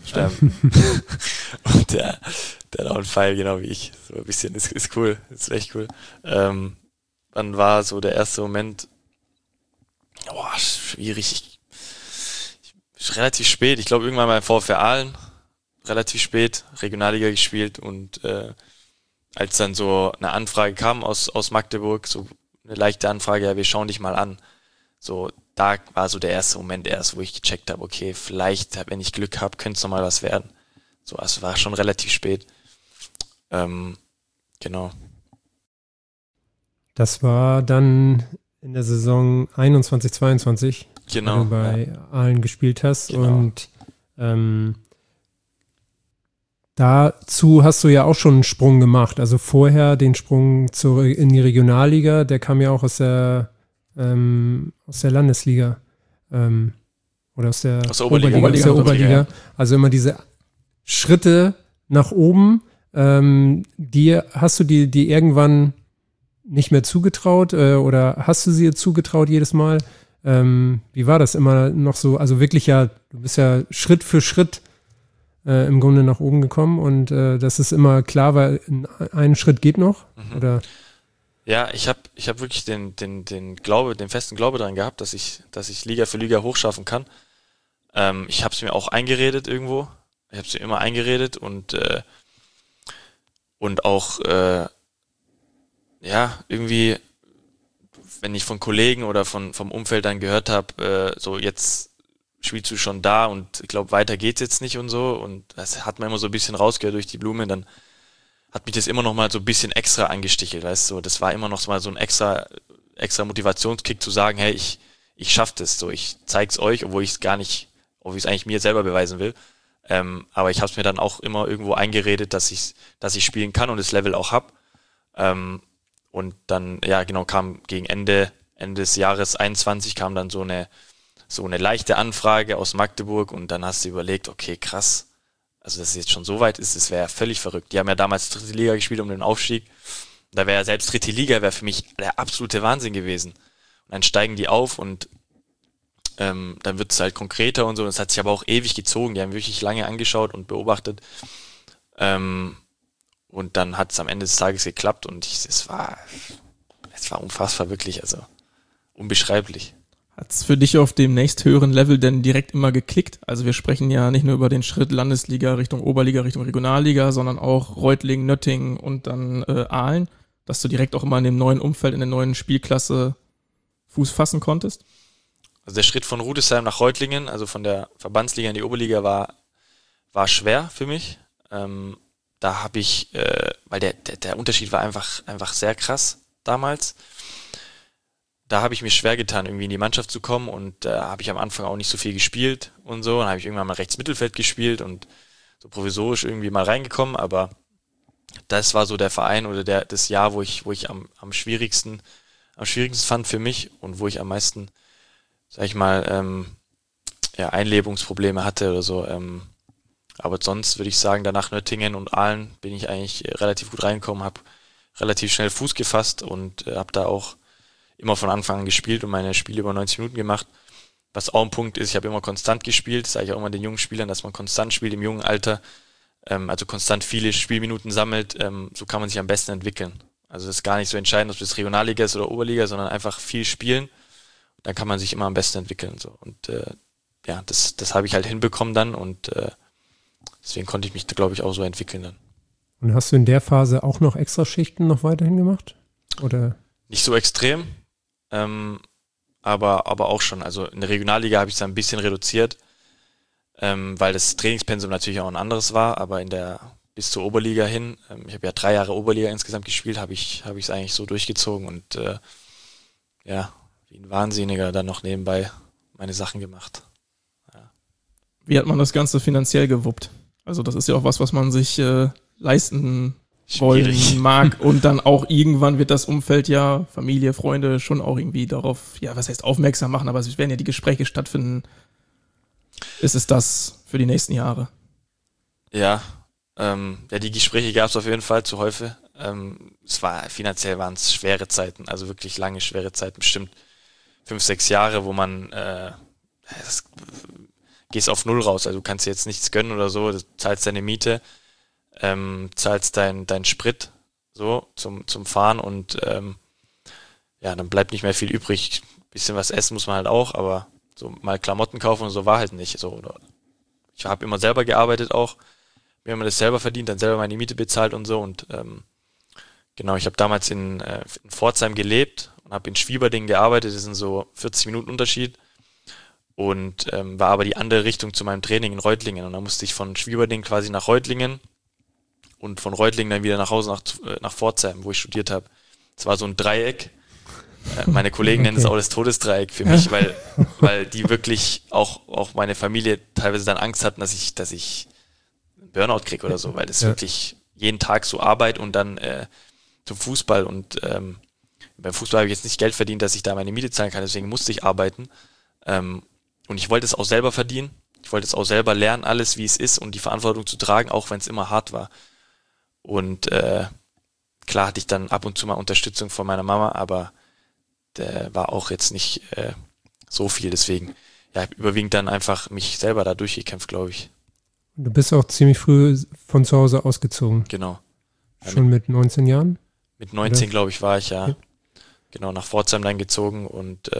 S4: der hat auch einen Pfeil, genau wie ich. So ein bisschen, ist cool, ist echt cool. Wann war so der erste Moment? Schwierig. Relativ spät. Ich glaube, irgendwann beim VfR Aalen. Relativ spät. Regionalliga gespielt. Und als dann so eine Anfrage kam aus Magdeburg, so eine leichte Anfrage, ja, wir schauen dich mal an. So, da war so der erste Moment erst, wo ich gecheckt habe, okay, vielleicht, wenn ich Glück habe, könnte es nochmal was werden. So, also war schon relativ spät. Genau.
S2: Das war dann in der Saison 21/22,
S4: genau,
S2: wo du bei Aalen gespielt hast. Genau. Und dazu hast du ja auch schon einen Sprung gemacht. Also vorher den Sprung in die Regionalliga, der kam ja auch aus der Landesliga oder aus der Oberliga. Also immer diese Schritte nach oben, hast du die irgendwann nicht mehr zugetraut oder hast du sie zugetraut jedes Mal? Wie war das immer noch so? Also wirklich du bist ja Schritt für Schritt im Grunde nach oben gekommen und das ist immer klar, weil ein Schritt geht noch, oder?
S4: Ja, ich hab wirklich den festen Glaube daran gehabt, dass ich Liga für Liga hochschaffen kann. Ich habe es mir auch eingeredet irgendwo. Ich habe es mir immer eingeredet und auch irgendwie, wenn ich von Kollegen oder vom Umfeld dann gehört habe, so jetzt spielst du schon da und ich glaube, weiter geht's jetzt nicht und so. Und das hat man immer so ein bisschen rausgehört durch die Blume. Dann hat mich das immer noch mal so ein bisschen extra angestichelt, weißt du. Das war immer noch mal so ein extra Motivationskick zu sagen, hey, ich schaff das so, ich zeig's euch, obwohl ich es eigentlich mir selber beweisen will. Aber ich habe es mir dann auch immer irgendwo eingeredet, dass ich spielen kann und das Level auch hab. Und dann, ja genau, kam gegen Ende des Jahres 21 kam dann so eine leichte Anfrage aus Magdeburg und dann hast du überlegt, okay, krass, also dass es jetzt schon so weit ist, das wäre ja völlig verrückt. Die haben ja damals dritte Liga gespielt um den Aufstieg. Da wäre ja selbst dritte Liga wäre für mich der absolute Wahnsinn gewesen. Und dann steigen die auf und dann wird es halt konkreter und so. Das hat sich aber auch ewig gezogen. Die haben wirklich lange angeschaut und beobachtet. Und dann hat es am Ende des Tages geklappt und es war unfassbar, wirklich, also unbeschreiblich.
S3: Hat es für dich auf dem nächsthöheren Level denn direkt immer geklickt? Also wir sprechen ja nicht nur über den Schritt Landesliga Richtung Oberliga, Richtung Regionalliga, sondern auch Reutlingen, Nöttingen und dann Aalen, dass du direkt auch immer in dem neuen Umfeld, in der neuen Spielklasse Fuß fassen konntest?
S4: Also der Schritt von Rudesheim nach Reutlingen, also von der Verbandsliga in die Oberliga, war schwer für mich. Da habe ich, weil der Unterschied war einfach sehr krass damals. Da habe ich mir schwer getan, irgendwie in die Mannschaft zu kommen und da habe ich am Anfang auch nicht so viel gespielt und so. Dann habe ich irgendwann mal rechts Mittelfeld gespielt und so provisorisch irgendwie mal reingekommen, aber das war so der Verein oder das Jahr, wo ich am schwierigsten fand für mich und wo ich am meisten, sag ich mal, Einlebungsprobleme hatte oder so. Aber sonst würde ich sagen, danach Nöttingen und Aalen bin ich eigentlich relativ gut reingekommen, habe relativ schnell Fuß gefasst und habe da auch immer von Anfang an gespielt und meine Spiele über 90 Minuten gemacht. Was auch ein Punkt ist, ich habe immer konstant gespielt, das sage ich auch immer den jungen Spielern, dass man konstant spielt im jungen Alter, also konstant viele Spielminuten sammelt, so kann man sich am besten entwickeln. Also das ist gar nicht so entscheidend, ob das Regionalliga ist oder Oberliga, sondern einfach viel spielen, dann kann man sich immer am besten entwickeln. So. Und das habe ich halt hinbekommen dann und deswegen konnte ich mich, glaube ich, auch so entwickeln dann.
S2: Und hast du in der Phase auch noch Extraschichten noch weiterhin gemacht? Oder?
S4: Nicht so extrem, aber auch schon. Also in der Regionalliga habe ich es ein bisschen reduziert, weil das Trainingspensum natürlich auch ein anderes war, aber bis zur Oberliga hin, ich habe ja 3 Jahre Oberliga insgesamt gespielt, habe ich es eigentlich so durchgezogen und wie ein Wahnsinniger dann noch nebenbei meine Sachen gemacht. Ja.
S3: Wie hat man das Ganze finanziell gewuppt? Also das ist ja auch was man sich leisten wollen mag und dann auch irgendwann wird das Umfeld ja, Familie, Freunde schon auch irgendwie darauf, ja, was heißt aufmerksam machen, aber es werden ja die Gespräche stattfinden. Ist es das für die nächsten Jahre?
S4: Ja, die Gespräche gab es auf jeden Fall zu häufig. Finanziell waren es schwere Zeiten, also wirklich lange, schwere Zeiten, bestimmt 5-6 Jahre, wo man gehst auf Null raus, also du kannst dir jetzt nichts gönnen oder so, du zahlst deine Miete, zahlst dein Sprit so zum Fahren und dann bleibt nicht mehr viel übrig. Bisschen was essen muss man halt auch, aber so mal Klamotten kaufen und so war halt nicht so. Ich habe immer selber gearbeitet auch, mir immer das selber verdient, dann selber meine Miete bezahlt und so und ich habe damals in Pforzheim gelebt und habe in Schwieberdingen gearbeitet, das sind so 40 Minuten Unterschied und war aber die andere Richtung zu meinem Training in Reutlingen und dann musste ich von Schwieberdingen quasi nach Reutlingen und von Reutlingen dann wieder nach Hause nach Pforzheim, wo ich studiert habe. Es war so ein Dreieck. Meine Kollegen nennen es auch das Todesdreieck für mich, weil die wirklich auch meine Familie teilweise dann Angst hatten, dass ich einen Burnout kriege oder so, weil das wirklich jeden Tag so Arbeit und dann zum Fußball und beim Fußball habe ich jetzt nicht Geld verdient, dass ich da meine Miete zahlen kann, deswegen musste ich arbeiten und ich wollte es auch selber verdienen. Ich wollte es auch selber lernen, alles wie es ist und die Verantwortung zu tragen, auch wenn es immer hart war. Und klar hatte ich dann ab und zu mal Unterstützung von meiner Mama, aber der war auch jetzt nicht so viel. Deswegen, ich habe überwiegend dann einfach mich selber da durchgekämpft, glaube ich.
S2: Du bist auch ziemlich früh von zu Hause ausgezogen.
S4: Genau.
S2: Schon mit 19 Jahren?
S4: Mit 19, glaube ich, war ich ja. Genau, nach Pforzheim dann gezogen und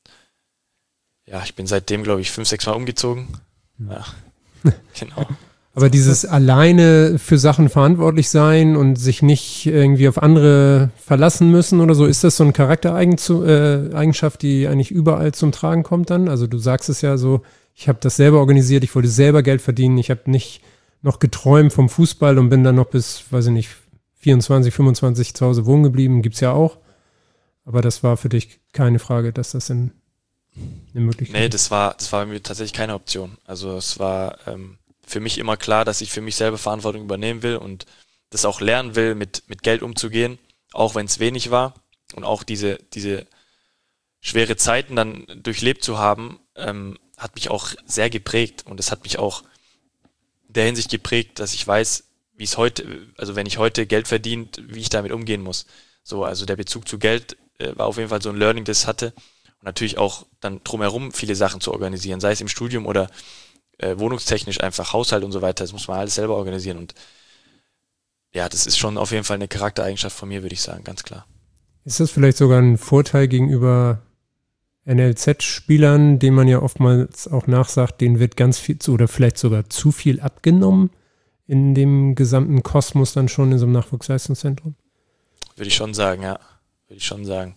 S4: ich bin seitdem, glaube ich, 5-6 Mal umgezogen. Ja, genau.
S2: Aber dieses alleine für Sachen verantwortlich sein und sich nicht irgendwie auf andere verlassen müssen oder so, ist das so eine Charaktereigenschaft, die eigentlich überall zum Tragen kommt dann? Also du sagst es ja so, ich habe das selber organisiert, ich wollte selber Geld verdienen, ich habe nicht noch geträumt vom Fußball und bin dann noch bis, weiß ich nicht, 24, 25 zu Hause wohnen geblieben, gibt's ja auch. Aber das war für dich keine Frage, dass das eine Möglichkeit ist?
S4: Nee, das war bei mir tatsächlich keine Option. Also es war für mich immer klar, dass ich für mich selber Verantwortung übernehmen will und das auch lernen will, mit Geld umzugehen, auch wenn es wenig war. Und auch diese schwere Zeiten dann durchlebt zu haben, hat mich auch sehr geprägt. Und es hat mich auch in der Hinsicht geprägt, dass ich weiß, wie es heute, also wenn ich heute Geld verdiene, wie ich damit umgehen muss. So, also der Bezug zu Geld war auf jeden Fall so ein Learning, das ich hatte. Und natürlich auch dann drumherum viele Sachen zu organisieren, sei es im Studium oder wohnungstechnisch einfach Haushalt und so weiter. Das muss man alles selber organisieren. Und ja, das ist schon auf jeden Fall eine Charaktereigenschaft von mir, würde ich sagen, ganz klar.
S2: Ist das vielleicht sogar ein Vorteil gegenüber NLZ-Spielern, denen man ja oftmals auch nachsagt, denen wird ganz viel oder vielleicht sogar zu viel abgenommen in dem gesamten Kosmos dann schon in so einem Nachwuchsleistungszentrum?
S4: Würde ich schon sagen, ja. Würde ich schon sagen.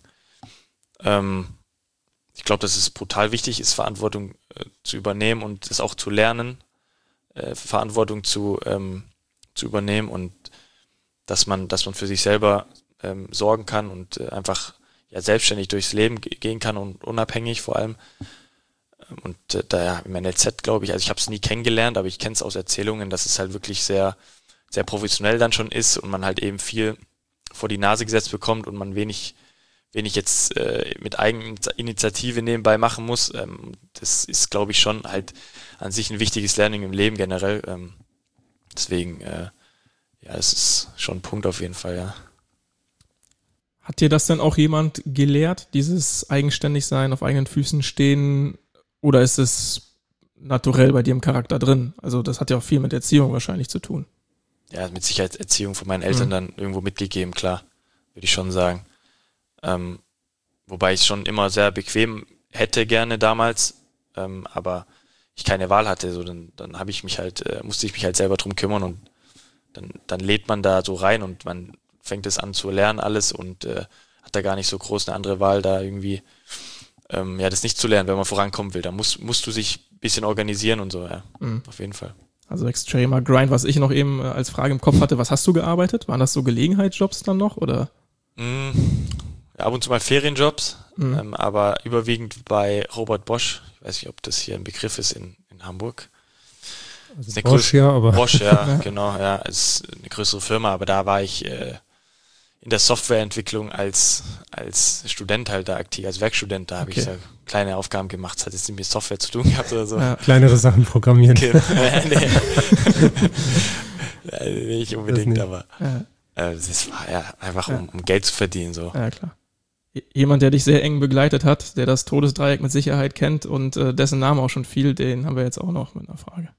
S4: Ich glaube, dass es brutal wichtig ist, Verantwortung zu übernehmen und es auch zu lernen, Verantwortung zu übernehmen und dass man für sich selber sorgen kann und einfach ja selbstständig durchs Leben gehen kann und unabhängig vor allem. Und da im NLZ, glaube ich, also ich habe es nie kennengelernt, aber ich kenne es aus Erzählungen, dass es halt wirklich sehr, sehr professionell dann schon ist und man halt eben viel vor die Nase gesetzt bekommt und man wenig jetzt mit Eigeninitiative nebenbei machen muss. Das ist, glaube ich, schon halt an sich ein wichtiges Learning im Leben generell. Deswegen, ja, es ist schon ein Punkt auf jeden Fall, ja.
S3: Hat dir das denn auch jemand gelehrt, dieses Eigenständigsein, auf eigenen Füßen stehen, oder ist es naturell bei dir im Charakter drin? Also das hat ja auch viel mit Erziehung wahrscheinlich zu tun.
S4: Ja, mit Sicherheit Erziehung von meinen Eltern dann irgendwo mitgegeben, klar, würde ich schon sagen. Wobei ich es schon immer sehr bequem hätte gerne damals, aber ich keine Wahl hatte, so dann habe ich mich halt, musste ich mich halt selber drum kümmern und dann lädt man da so rein und man fängt es an zu lernen alles und hat da gar nicht so groß eine andere Wahl, da irgendwie das nicht zu lernen, wenn man vorankommen will. Da musst du sich ein bisschen organisieren und so, ja, auf jeden Fall.
S3: Also extremer Grind, was ich noch eben als Frage im Kopf hatte, was hast du gearbeitet? Waren das so Gelegenheitsjobs dann noch, oder?
S4: Ab und zu mal Ferienjobs, aber überwiegend bei Robert Bosch. Ich weiß nicht, ob das hier ein Begriff ist in Hamburg.
S2: Also Bosch, ja, aber.
S4: Bosch, ja, genau, ja, es ist eine größere Firma, aber da war ich in der Softwareentwicklung als Student halt da aktiv, als Werkstudent, da habe ich so kleine Aufgaben gemacht, das hat jetzt nicht mit Software zu tun gehabt oder so.
S2: Ja. Kleinere Sachen programmieren.
S4: Nee. Nicht unbedingt, aber das war ja einfach, um Geld zu verdienen. So.
S3: Ja, klar. Jemand, der dich sehr eng begleitet hat, der das Todesdreieck mit Sicherheit kennt und dessen Name auch schon fiel, den haben wir jetzt auch noch mit einer Frage.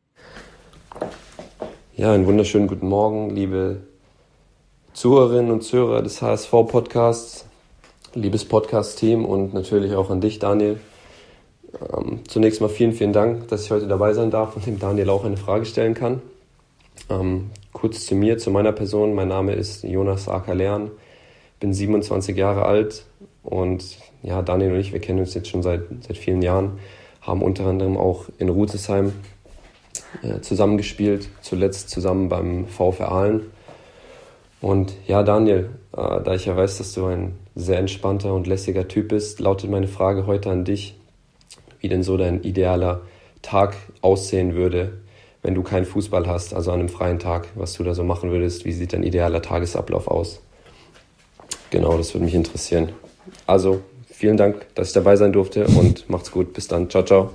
S8: Ja, einen wunderschönen guten Morgen, liebe Zuhörerinnen und Zuhörer des HSV-Podcasts, liebes Podcast-Team und natürlich auch an dich, Daniel. Zunächst mal vielen, vielen Dank, dass ich heute dabei sein darf und dem Daniel auch eine Frage stellen kann. Kurz zu mir, zu meiner Person. Mein Name ist Jonas Akerlean, bin 27 Jahre alt und ja, Daniel und ich, wir kennen uns jetzt schon seit vielen Jahren, haben unter anderem auch in Rüdesheim zusammengespielt, zuletzt zusammen beim VfR Aalen. Und ja, Daniel, da ich ja weiß, dass du ein sehr entspannter und lässiger Typ bist, lautet meine Frage heute an dich, wie denn so dein idealer Tag aussehen würde, wenn du keinen Fußball hast, also an einem freien Tag, was du da so machen würdest, wie sieht dein idealer Tagesablauf aus? Genau, das würde mich interessieren. Also, vielen Dank, dass ich dabei sein durfte und macht's gut, bis dann, ciao, ciao.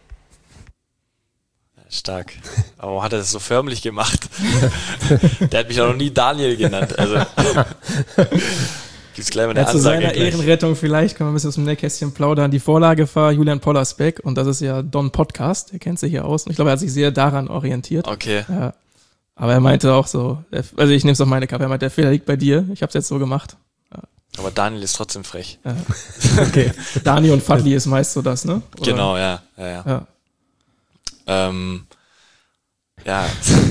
S4: Stark. Aber warum hat er das so förmlich gemacht? Der hat mich auch noch nie Daniel genannt. Also gibt's gleich mal eine
S3: Zu
S4: Ansage.
S3: seiner Ehrenrettung vielleicht, können wir ein bisschen aus dem Nähkästchen plaudern. Die Vorlage war Julian Pollersbeck und das ist ja Don Podcast, der kennt sich hier aus. Und ich glaube, er hat sich sehr daran orientiert.
S4: Okay.
S3: Ja. Aber er meinte auch so, also ich nehme es auf meine Kappe, er meinte, der Fehler liegt bei dir, ich habe es jetzt so gemacht. Ja.
S4: Aber Daniel ist trotzdem frech.
S3: Ja. Okay. Dani und Fadli ist meist so das, ne? Oder?
S4: Genau, ja. Ja,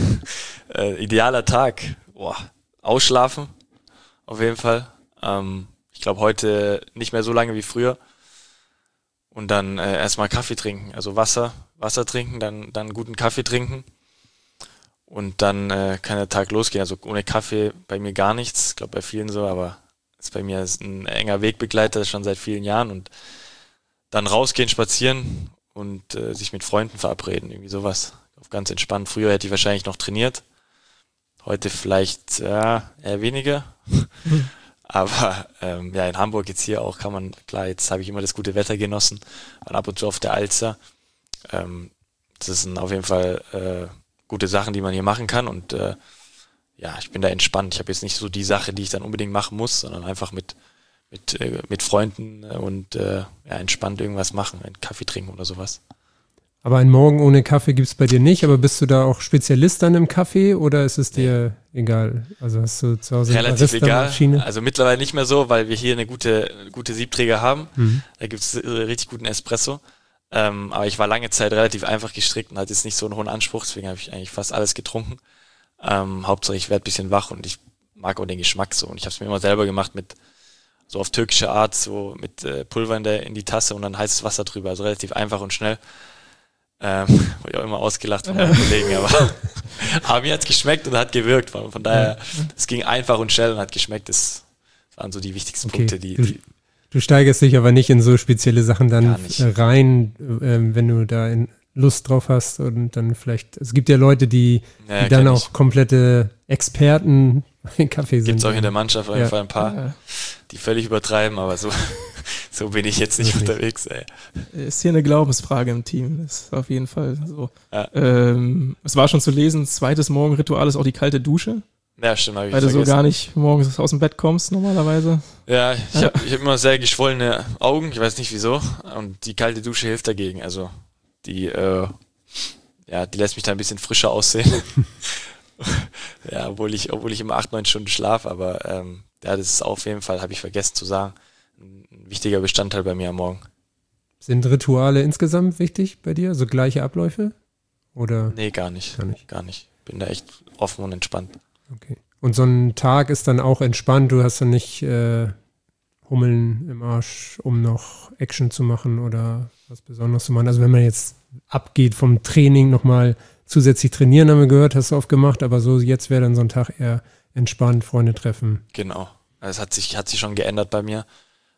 S4: idealer Tag. Boah, ausschlafen, auf jeden Fall. Ich glaube, heute nicht mehr so lange wie früher. Und dann erstmal Kaffee trinken, also Wasser trinken, dann guten Kaffee trinken. Und dann kann der Tag losgehen. Also ohne Kaffee bei mir gar nichts. Ich glaube, bei vielen so, aber ist bei mir ein enger Wegbegleiter schon seit vielen Jahren. Und dann rausgehen, spazieren und sich mit Freunden verabreden, irgendwie sowas. Auf ganz entspannt. Früher hätte ich wahrscheinlich noch trainiert. Heute vielleicht eher weniger. Aber in Hamburg jetzt hier auch kann man, klar, jetzt habe ich immer das gute Wetter genossen. Und ab und zu auf der Alster. Das sind auf jeden Fall gute Sachen, die man hier machen kann. Und ich bin da entspannt. Ich habe jetzt nicht so die Sache, die ich dann unbedingt machen muss, sondern einfach mit Freunden und entspannt irgendwas machen, einen Kaffee trinken oder sowas.
S2: Aber einen Morgen ohne Kaffee gibt es bei dir nicht, aber bist du da auch Spezialist dann im Kaffee oder ist es dir egal? Also hast du zu Hause eine
S4: relativ egal.
S2: Barista-Maschine?
S4: Also mittlerweile nicht mehr so, weil wir hier eine gute Siebträger haben.
S2: Mhm.
S4: Da gibt es richtig guten Espresso. Aber ich war lange Zeit relativ einfach gestrickt und hatte jetzt nicht so einen hohen Anspruch, deswegen habe ich eigentlich fast alles getrunken. Hauptsache ich werde ein bisschen wach und ich mag auch den Geschmack so. Und ich habe es mir immer selber gemacht so auf türkische Art, so mit Pulver in die Tasse und dann heißes Wasser drüber. Also relativ einfach und schnell. Wurde ich auch immer ausgelacht von meinen Kollegen, aber mir hat es geschmeckt und hat gewirkt. Von daher, es ging einfach und schnell und hat geschmeckt. Das waren so die wichtigsten Punkte,
S2: Du steigerst dich aber nicht in so spezielle Sachen dann rein, wenn du da Lust drauf hast und dann vielleicht, es gibt ja Leute, die dann auch komplette Experten in Kaffee sind.
S4: Gibt es auch in der Mannschaft auf jeden Fall ein paar, die völlig übertreiben, aber so bin ich jetzt nicht unterwegs. Ey.
S3: Ist hier eine Glaubensfrage im Team, das ist auf jeden Fall so.
S4: Ja.
S3: Es war schon zu lesen, zweites Morgenritual ist auch die kalte Dusche.
S4: Ja, stimmt, habe ich
S3: weil
S4: vergessen.
S3: du so gar nicht morgens aus dem Bett kommst normalerweise.
S4: Ja, ich hab immer sehr geschwollene Augen, ich weiß nicht wieso. Und die kalte Dusche hilft dagegen. Also die lässt mich da ein bisschen frischer aussehen. Ja, obwohl ich immer 8-9 Stunden schlafe, aber das ist auf jeden Fall, habe ich vergessen zu sagen, ein wichtiger Bestandteil bei mir am Morgen.
S2: Sind Rituale insgesamt wichtig bei dir? So gleiche Abläufe? Oder?
S4: Nee, gar nicht. Bin da echt offen und entspannt.
S2: Okay. Und so ein Tag ist dann auch entspannt, du hast dann nicht Hummeln im Arsch, um noch Action zu machen oder was Besonderes zu machen. Also wenn man jetzt abgeht vom Training nochmal zusätzlich trainieren, haben wir gehört, hast du oft gemacht, aber so jetzt wäre dann so ein Tag eher entspannt, Freunde treffen.
S4: Genau. Es hat sich schon geändert bei mir.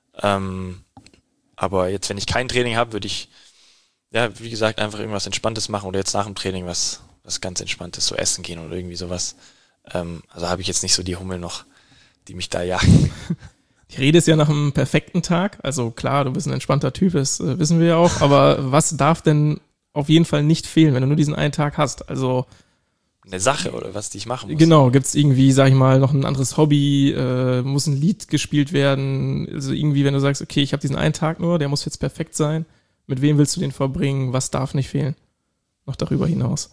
S4: Aber jetzt, wenn ich kein Training habe, würde ich, wie gesagt, einfach irgendwas Entspanntes machen oder jetzt nach dem Training was ganz Entspanntes, so essen gehen oder irgendwie sowas. Also habe ich jetzt nicht so die Hummel noch, die mich da jagen.
S3: Die Rede ist ja nach einem perfekten Tag. Also klar, du bist ein entspannter Typ, das wissen wir ja auch. Aber was darf denn auf jeden Fall nicht fehlen, wenn du nur diesen einen Tag hast? Also
S4: eine Sache oder was, die ich machen muss.
S3: Genau, gibt es irgendwie, sag ich mal, noch ein anderes Hobby, muss ein Lied gespielt werden, also irgendwie, wenn du sagst, okay, ich habe diesen einen Tag nur, der muss jetzt perfekt sein, mit wem willst du den verbringen, was darf nicht fehlen? Noch darüber hinaus.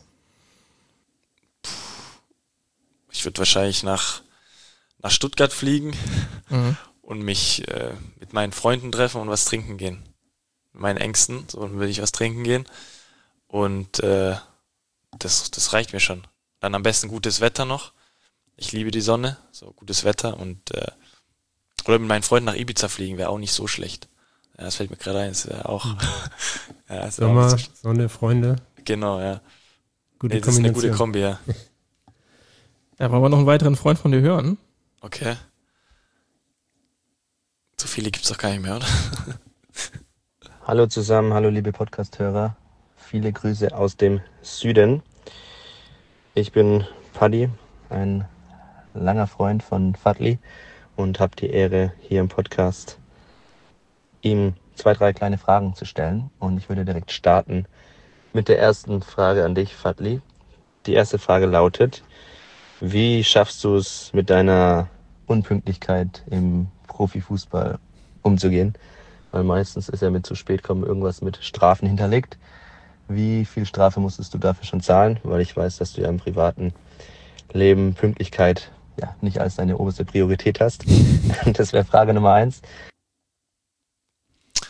S4: Ich würde wahrscheinlich nach Stuttgart fliegen und mich mit meinen Freunden treffen und was trinken gehen. Mit meinen Ängsten, so würde ich was trinken gehen und das reicht mir schon. Dann am besten gutes Wetter noch. Ich liebe die Sonne, so gutes Wetter und oder mit meinen Freunden nach Ibiza fliegen wäre auch nicht so schlecht. Ja, das fällt mir gerade ein, das wäre auch
S2: Sommer, auch so Sonne, Freunde.
S4: Genau, ja.
S2: Das
S4: ist eine gute Kombi, ja.
S3: Ja, wollen wir noch einen weiteren Freund von dir hören?
S4: Okay. So viele gibt's doch gar nicht mehr, oder?
S9: Hallo zusammen, hallo liebe Podcast-Hörer. Viele Grüße aus dem Süden. Ich bin Paddy, ein langer Freund von Fadli und habe die Ehre, hier im Podcast ihm 2-3 kleine Fragen zu stellen. Und ich würde direkt starten mit der ersten Frage an dich, Fadli. Die erste Frage lautet: Wie schaffst du es, mit deiner Unpünktlichkeit im Profifußball umzugehen? Weil meistens ist ja mit zu spät kommen irgendwas mit Strafen hinterlegt. Wie viel Strafe musstest du dafür schon zahlen? Weil ich weiß, dass du ja im privaten Leben Pünktlichkeit nicht als deine oberste Priorität hast. Das wäre Frage Nummer 1.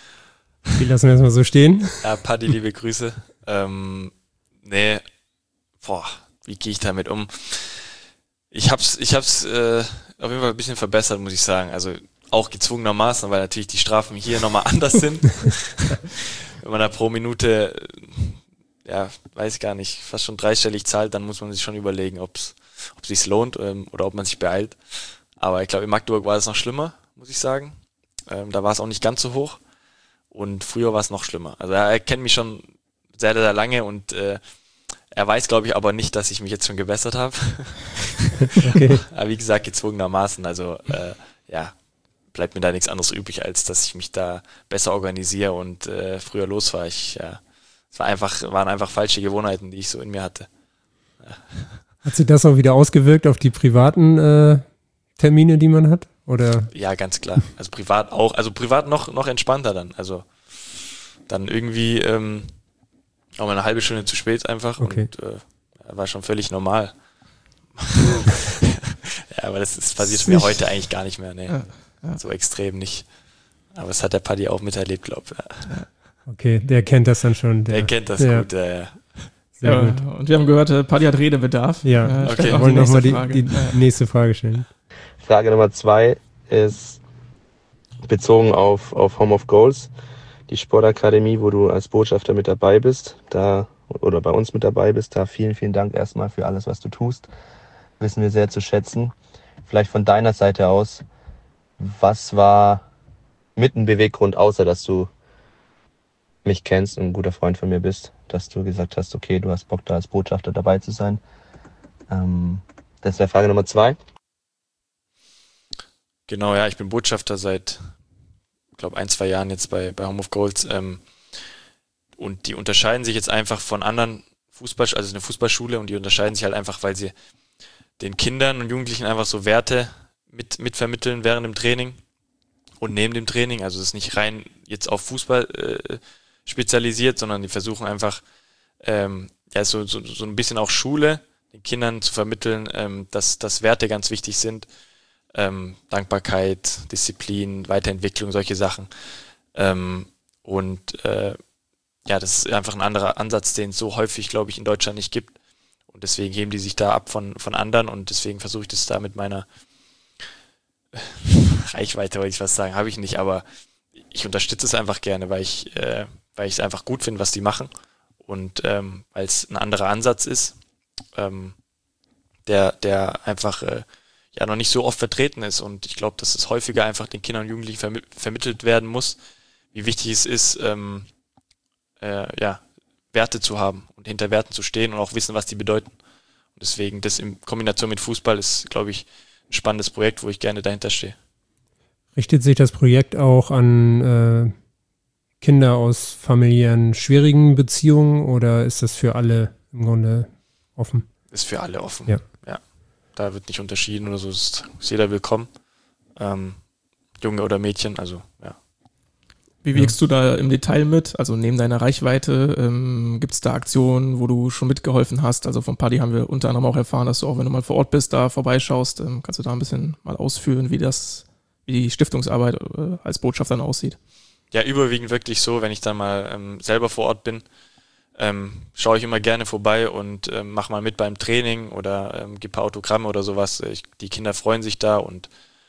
S2: Die lassen wir erstmal so stehen.
S4: Ja, Paddy, liebe Grüße. Nee, wie gehe ich damit um? Ich hab's auf jeden Fall ein bisschen verbessert, muss ich sagen. Also auch gezwungenermaßen, weil natürlich die Strafen hier nochmal anders sind. Wenn man da pro Minute, weiß ich gar nicht, fast schon dreistellig zahlt, dann muss man sich schon überlegen, ob es sich lohnt oder ob man sich beeilt. Aber ich glaube, in Magdeburg war es noch schlimmer, muss ich sagen. Da war es auch nicht ganz so hoch. Und früher war es noch schlimmer. Also er kennt mich schon sehr, sehr lange und er weiß, glaube ich, aber nicht, dass ich mich jetzt schon gebessert habe.
S2: Okay.
S4: Aber wie gesagt, gezwungenermaßen. Also bleibt mir da nichts anderes übrig, als dass ich mich da besser organisiere und früher losfahre. Es waren einfach falsche Gewohnheiten, die ich so in mir hatte. Ja.
S2: Hat sich das auch wieder ausgewirkt auf die privaten Termine, die man hat? Oder?
S4: Ja, ganz klar. Also privat auch. Also privat noch entspannter dann. Also dann irgendwie auch mal eine halbe Stunde zu spät einfach.
S2: Okay.
S4: Und war schon völlig normal. Ja, aber das passiert mir heute eigentlich gar nicht mehr. Nee. Ja. So extrem nicht. Aber das hat der Paddy auch miterlebt, glaube ich. Ja.
S2: Okay, der kennt das dann schon.
S4: Der kennt das gut, ja.
S3: Sehr gut. Und wir haben gehört, Paddy hat Redebedarf.
S2: Ja,
S4: okay.
S2: Wir wollen nochmal die nächste Frage stellen.
S9: Frage Nummer 2 ist bezogen auf Home of Goals, die Sportakademie, wo du als Botschafter mit dabei bist, oder bei uns mit dabei bist. Da vielen, vielen Dank erstmal für alles, was du tust. Wissen wir sehr zu schätzen. Vielleicht von deiner Seite aus, was war mit ein Beweggrund, außer dass du mich kennst und ein guter Freund von mir bist, dass du gesagt hast, okay, du hast Bock, da als Botschafter dabei zu sein. Das wäre Frage Nummer 2.
S4: Genau, ja, ich bin Botschafter seit, glaube 1-2 Jahren jetzt bei Home of Goals. Und die unterscheiden sich jetzt einfach von anderen also eine Fußballschule, und die unterscheiden sich halt einfach, weil sie den Kindern und Jugendlichen einfach so Werte mitvermitteln während dem Training und neben dem Training. Also es ist nicht rein jetzt auf Fußball spezialisiert, sondern die versuchen einfach so ein bisschen auch Schule, den Kindern zu vermitteln, dass Werte ganz wichtig sind. Dankbarkeit, Disziplin, Weiterentwicklung, solche Sachen. Das ist einfach ein anderer Ansatz, den es so häufig, glaube ich, in Deutschland nicht gibt. Und deswegen heben die sich da ab von anderen, und deswegen versuche ich das da mit meiner Reichweite, wollte ich was sagen, habe ich nicht, aber ich unterstütze es einfach gerne, weil ich es einfach gut finde, was die machen, und weil es ein anderer Ansatz ist, der einfach noch nicht so oft vertreten ist, und ich glaube, dass es häufiger einfach den Kindern und Jugendlichen vermittelt werden muss, wie wichtig es ist, Werte zu haben und hinter Werten zu stehen und auch wissen, was die bedeuten. Und deswegen, das in Kombination mit Fußball ist, glaube ich, ein spannendes Projekt, wo ich gerne dahinter stehe.
S2: Richtet sich das Projekt auch an Kinder aus familiären schwierigen Beziehungen, oder ist das für alle im Grunde offen?
S4: Ist für alle offen.
S2: Ja.
S4: Da wird nicht unterschieden oder so, ist jeder willkommen. Junge oder Mädchen, also ja.
S3: Wie wirkst du da im Detail mit? Also neben deiner Reichweite, gibt es da Aktionen, wo du schon mitgeholfen hast? Also vom Paddy haben wir unter anderem auch erfahren, dass du auch, wenn du mal vor Ort bist, da vorbeischaust. Kannst du da ein bisschen mal ausführen, wie die Stiftungsarbeit als Botschafter dann aussieht?
S4: Ja, überwiegend wirklich so, wenn ich dann mal selber vor Ort bin, schaue ich immer gerne vorbei und mache mal mit beim Training oder gebe ein paar Autogramme oder sowas. Die Kinder freuen sich da, und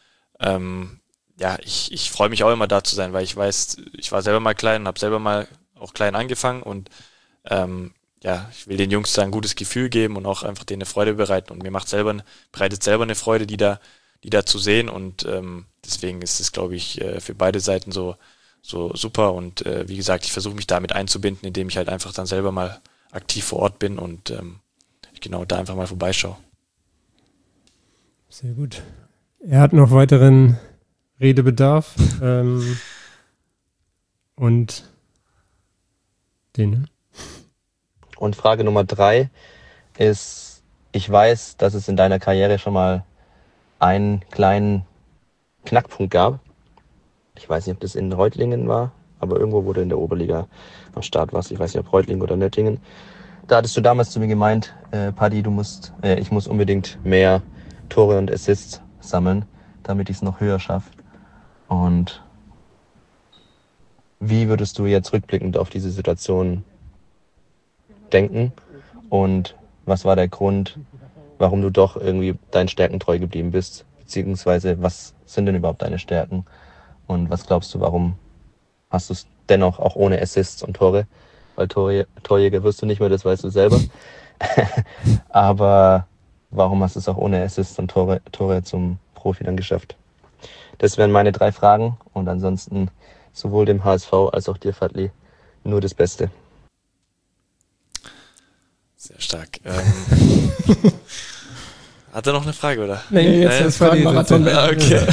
S4: ich freue mich auch immer da zu sein, weil ich weiß, ich war selber mal klein und habe selber mal auch klein angefangen, und ich will den Jungs da ein gutes Gefühl geben und auch einfach denen eine Freude bereiten, und mir bereitet selber eine Freude, die da zu sehen, und deswegen ist es, glaube ich, für beide Seiten so super, und wie gesagt, ich versuche mich damit einzubinden, indem ich halt einfach dann selber mal aktiv vor Ort bin und genau da einfach mal vorbeischaue.
S2: Sehr gut. Er hat noch weiteren Redebedarf und den.
S9: Und Frage Nummer 3 ist, ich weiß, dass es in deiner Karriere schon mal einen kleinen Knackpunkt gab. Ich weiß nicht, ob das in Reutlingen war, aber irgendwo, wo du in der Oberliga am Start warst. Ich weiß nicht, ob Reutlingen oder Nöttingen. Da hattest du damals zu mir gemeint, Paddy, ich muss unbedingt mehr Tore und Assists sammeln, damit ich es noch höher schaffe. Und wie würdest du jetzt rückblickend auf diese Situation denken? Und was war der Grund, warum du doch irgendwie deinen Stärken treu geblieben bist? Beziehungsweise, was sind denn überhaupt deine Stärken? Und was glaubst du, warum hast du es dennoch auch ohne Assists und Tore? Weil Torjäger wirst du nicht mehr, das weißt du selber. Aber warum hast du es auch ohne Assists und Tore zum Profi dann geschafft? Das wären meine 3 Fragen. Und ansonsten sowohl dem HSV als auch dir, Fadli, nur das Beste.
S4: Sehr stark. Hat er noch eine Frage, oder?
S3: Nee, jetzt ist Fragenmarathon.
S4: Okay.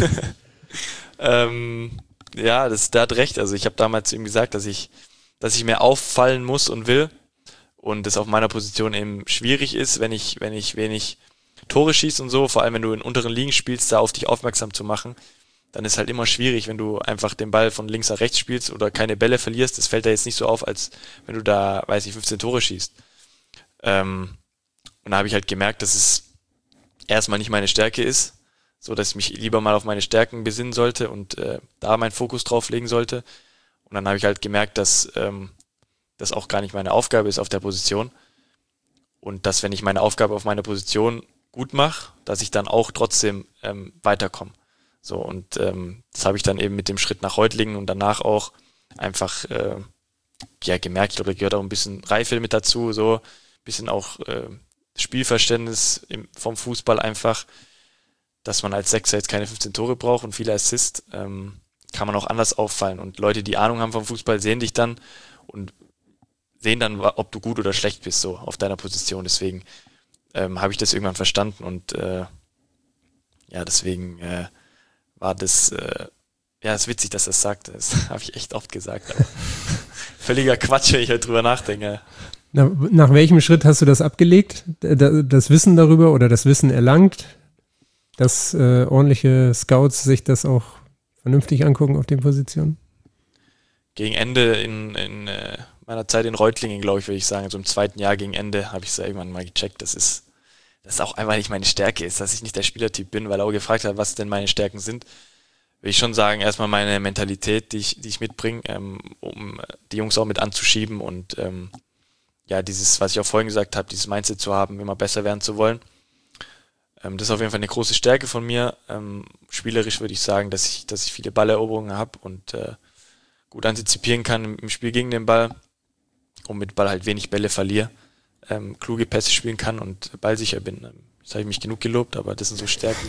S4: Ja, der hat recht. Also ich habe damals zu ihm gesagt, dass ich mehr auffallen muss und will. Und das auf meiner Position eben schwierig ist, wenn ich wenig Tore schieße und so, vor allem wenn du in unteren Ligen spielst, da auf dich aufmerksam zu machen, dann ist halt immer schwierig, wenn du einfach den Ball von links nach rechts spielst oder keine Bälle verlierst. Das fällt da jetzt nicht so auf, als wenn du da, 15 Tore schießt. Und da habe ich halt gemerkt, dass es erstmal nicht meine Stärke ist, so dass ich mich lieber mal auf meine Stärken besinnen sollte und da meinen Fokus drauf legen sollte. Und dann habe ich halt gemerkt, dass das auch gar nicht meine Aufgabe ist auf der Position und dass, wenn ich meine Aufgabe auf meiner Position gut mache, dass ich dann auch trotzdem weiterkomme. So, und das habe ich dann eben mit dem Schritt nach Reutlingen und danach auch einfach gemerkt. Ich glaube, da gehört auch ein bisschen Reife mit dazu, so ein bisschen auch Spielverständnis vom Fußball einfach, dass man als Sechser jetzt keine 15 Tore braucht und viele Assists, kann man auch anders auffallen. Und Leute, die Ahnung haben vom Fußball, sehen dich dann und sehen dann, ob du gut oder schlecht bist, so auf deiner Position. Deswegen habe ich das irgendwann verstanden und deswegen war das, ist witzig, dass er das sagt. Das habe ich echt oft gesagt, aber völliger Quatsch, wenn ich halt drüber nachdenke.
S2: Nach welchem Schritt hast du das abgelegt? Das Wissen darüber oder das Wissen erlangt, dass ordentliche Scouts sich das auch vernünftig angucken auf den Positionen?
S4: Gegen Ende in meiner Zeit in Reutlingen, glaube ich, würde ich sagen, also im 2. Jahr gegen Ende habe ich es irgendwann mal gecheckt, dass es auch einfach nicht meine Stärke ist, dass ich nicht der Spielertyp bin, weil er auch gefragt hat, was denn meine Stärken sind. Will ich schon sagen, erstmal meine Mentalität, die ich mitbringe, um die Jungs auch mit anzuschieben und dieses, was ich auch vorhin gesagt habe, dieses Mindset zu haben, immer besser werden zu wollen. Das ist auf jeden Fall eine große Stärke von mir. Spielerisch würde ich sagen, dass ich viele Balleroberungen habe und gut antizipieren kann im Spiel gegen den Ball und mit Ball halt wenig Bälle verliere, kluge Pässe spielen kann und ballsicher bin. Das habe ich mich genug gelobt, aber das sind so Stärken,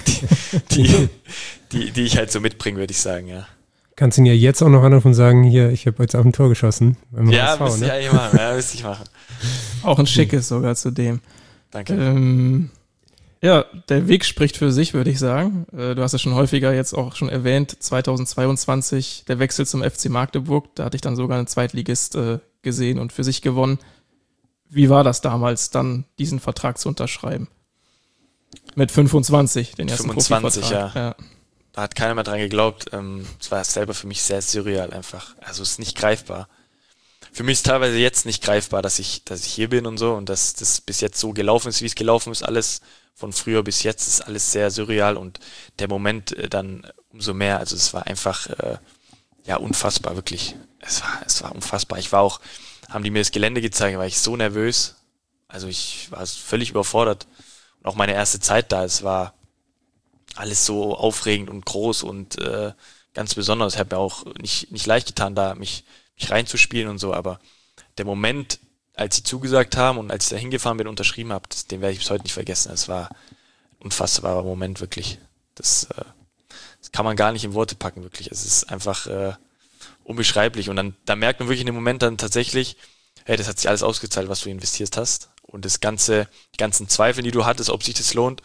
S4: die ich halt so mitbringe, würde ich sagen, ja.
S2: Kannst ihn ja jetzt auch noch anrufen und sagen, hier, ich habe jetzt auf ein Tor geschossen.
S4: Ja, müsste ich eigentlich machen. Ja, müsste ich machen.
S3: Auch ein schickes sogar zudem.
S4: Danke.
S3: Der Weg spricht für sich, würde ich sagen. Du hast es schon häufiger jetzt auch schon erwähnt, 2022 der Wechsel zum FC Magdeburg. Da hatte ich dann sogar einen Zweitligist gesehen und für sich gewonnen. Wie war das damals, dann diesen Vertrag zu unterschreiben? Mit 25, den ersten
S4: 25,
S3: Profivertrag.
S4: ja. Da hat keiner mehr dran geglaubt. Es war selber für mich sehr surreal einfach. Also es ist nicht greifbar. Für mich ist teilweise jetzt nicht greifbar, dass ich hier bin und so und dass das bis jetzt so gelaufen ist, wie es gelaufen ist. Alles von früher bis jetzt ist alles sehr surreal und der Moment dann umso mehr. Also es war einfach unfassbar, wirklich. Es war unfassbar. Haben die mir das Gelände gezeigt, war ich so nervös. Also ich war völlig überfordert. Und auch meine erste Zeit da, es war alles so aufregend und groß und ganz besonders. Ich habe mir auch nicht leicht getan, da mich reinzuspielen und so, aber der Moment, als sie zugesagt haben und als ich da hingefahren bin und unterschrieben habe, den werde ich bis heute nicht vergessen. Es war ein unfassbarer Moment, wirklich. Das kann man gar nicht in Worte packen, wirklich. Es ist einfach unbeschreiblich und dann da merkt man wirklich in dem Moment dann tatsächlich, hey, das hat sich alles ausgezahlt, was du investiert hast und die ganzen Zweifel, die du hattest, ob sich das lohnt,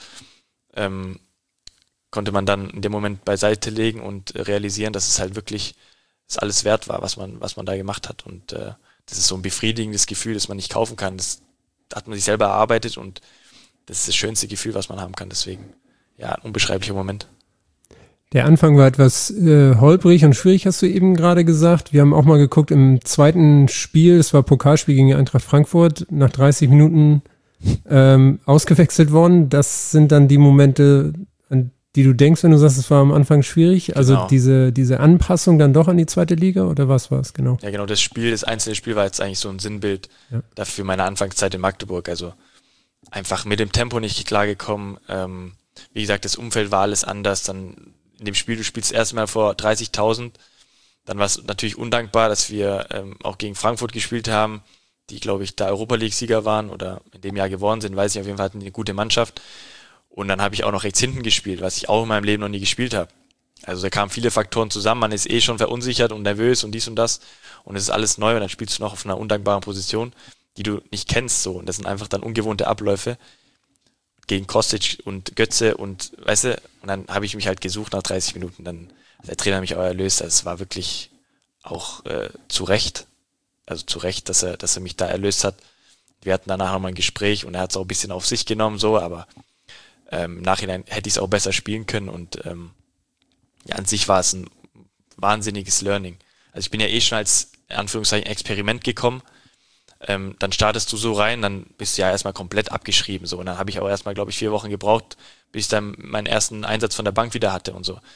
S4: konnte man dann in dem Moment beiseite legen und realisieren, dass es halt wirklich das alles wert war, was man da gemacht hat. Und das ist so ein befriedigendes Gefühl, das man nicht kaufen kann. Das hat man sich selber erarbeitet und das ist das schönste Gefühl, was man haben kann. Deswegen, ja, ein unbeschreiblicher Moment.
S2: Der Anfang war etwas holprig und schwierig, hast du eben gerade gesagt. Wir haben auch mal geguckt im zweiten Spiel, das war Pokalspiel gegen Eintracht Frankfurt, nach 30 Minuten ausgewechselt worden. Das sind dann die Momente, an die du denkst, wenn du sagst, es war am Anfang schwierig? Also
S4: genau.
S2: diese Anpassung dann doch an die zweite Liga oder was war es genau?
S4: Ja, genau, das einzelne Spiel war jetzt eigentlich so ein Sinnbild dafür meine Anfangszeit in Magdeburg. Also einfach mit dem Tempo nicht klargekommen. Wie gesagt, das Umfeld war alles anders. Dann in dem Spiel, du spielst erstmal vor 30.000. Dann war es natürlich undankbar, dass wir auch gegen Frankfurt gespielt haben, die, glaube ich, da Europa-League-Sieger waren oder in dem Jahr geworden sind, weiß ich auf jeden Fall, hatten die eine gute Mannschaft. Und dann habe ich auch noch rechts hinten gespielt, was ich auch in meinem Leben noch nie gespielt habe. Also da kamen viele Faktoren zusammen, man ist schon verunsichert und nervös und dies und das und es ist alles neu und dann spielst du noch auf einer undankbaren Position, die du nicht kennst so und das sind einfach dann ungewohnte Abläufe gegen Kostic und Götze und weißt du, und dann habe ich mich halt gesucht nach 30 Minuten, dann hat der Trainer mich auch erlöst, also es war wirklich auch zu Recht, dass er mich da erlöst hat. Wir hatten danach nochmal ein Gespräch und er hat es auch ein bisschen auf sich genommen so, aber im Nachhinein hätte ich es auch besser spielen können und ja, an sich war es ein wahnsinniges Learning. Also ich bin ja schon als, in Anführungszeichen, Experiment gekommen. Dann startest du so rein, dann bist du ja erstmal komplett abgeschrieben. So. Und dann habe ich auch erstmal, glaube ich, 4 Wochen gebraucht, bis ich dann meinen ersten Einsatz von der Bank wieder hatte und so.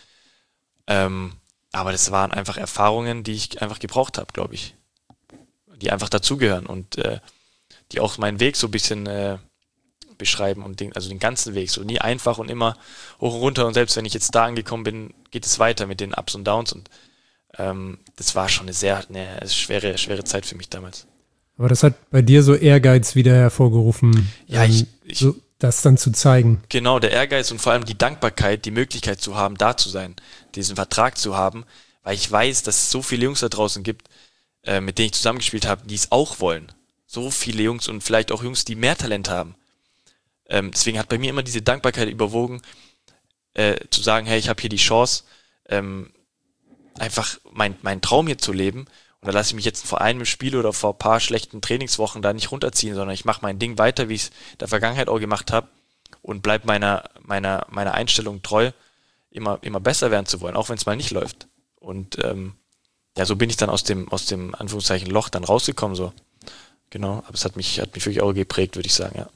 S4: Aber das waren einfach Erfahrungen, die ich einfach gebraucht habe, glaube ich. Die einfach dazugehören und die auch meinen Weg so ein bisschen beschreiben und den ganzen Weg, so nie einfach und immer hoch und runter und selbst wenn ich jetzt da angekommen bin, geht es weiter mit den Ups und Downs und das war schon eine schwere Zeit für mich damals.
S2: Aber das hat bei dir so Ehrgeiz wieder hervorgerufen,
S4: Ja,
S2: so das dann zu zeigen.
S4: Genau, der Ehrgeiz und vor allem die Dankbarkeit, die Möglichkeit zu haben, da zu sein, diesen Vertrag zu haben, weil ich weiß, dass es so viele Jungs da draußen gibt, mit denen ich zusammengespielt habe, die es auch wollen. So viele Jungs und vielleicht auch Jungs, die mehr Talent haben. Deswegen hat bei mir immer diese Dankbarkeit überwogen, zu sagen, hey, ich habe hier die Chance, einfach meinen Traum hier zu leben und da lasse ich mich jetzt vor einem Spiel oder vor ein paar schlechten Trainingswochen da nicht runterziehen, sondern ich mache mein Ding weiter, wie ich es in der Vergangenheit auch gemacht habe und bleib meiner Einstellung treu, immer besser werden zu wollen, auch wenn es mal nicht läuft. Und ja, so bin ich dann aus dem Anführungszeichen Loch dann rausgekommen, so. Genau, aber es hat mich wirklich auch geprägt, würde ich sagen, ja.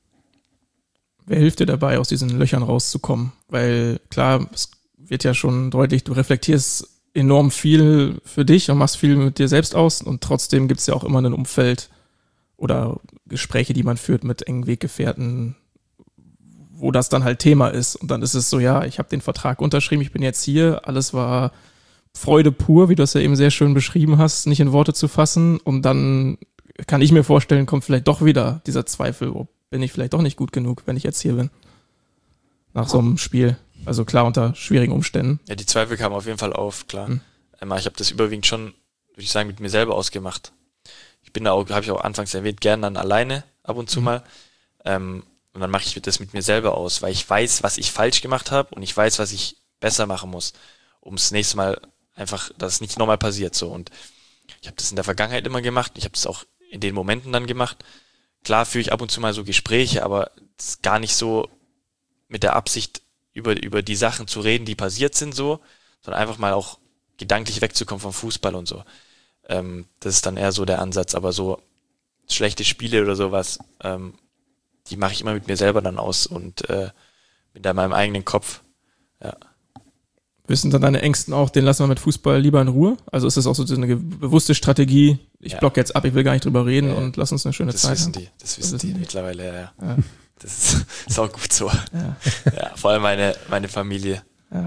S3: Wer hilft dir dabei, aus diesen Löchern rauszukommen? Weil klar, es wird ja schon deutlich, du reflektierst enorm viel für dich und machst viel mit dir selbst aus und trotzdem gibt es ja auch immer ein Umfeld oder Gespräche, die man führt mit engen Weggefährten, wo das dann halt Thema ist. Und dann ist es so, ja, ich habe den Vertrag unterschrieben, ich bin jetzt hier, alles war Freude pur, wie du es ja eben sehr schön beschrieben hast, nicht in Worte zu fassen. Und dann kann ich mir vorstellen, kommt vielleicht doch wieder dieser Zweifel, oh, bin ich vielleicht doch nicht gut genug, wenn ich jetzt hier bin. Nach so einem Spiel. Also klar, unter schwierigen Umständen.
S4: Ja, die Zweifel kamen auf jeden Fall auf, klar. Ich habe das überwiegend schon, würde ich sagen, mit mir selber ausgemacht. Ich bin da auch, habe ich auch anfangs erwähnt, gern dann alleine ab und zu mal. Und dann mache ich das mit mir selber aus, weil ich weiß, was ich falsch gemacht habe und ich weiß, was ich besser machen muss, um das nächste Mal einfach, dass es nicht nochmal passiert. So. Und ich habe das in der Vergangenheit immer gemacht. Ich habe das auch in den Momenten dann gemacht. Klar führe ich ab und zu mal so Gespräche, aber das ist gar nicht so mit der Absicht, über die Sachen zu reden, die passiert sind so, sondern einfach mal auch gedanklich wegzukommen vom Fußball und so. Das ist dann eher so der Ansatz, aber so schlechte Spiele oder sowas, die mache ich immer mit mir selber dann aus und mit meinem eigenen Kopf. Ja.
S3: Wissen dann deine Ängsten auch, den lassen wir mit Fußball lieber in Ruhe? Also ist das auch so eine bewusste Strategie, ich block jetzt ab, ich will gar nicht drüber reden und lass uns eine schöne Zeit haben?
S4: Das wissen die mittlerweile, ja. Das ist auch gut so. Ja. Ja, vor allem meine Familie. Ja.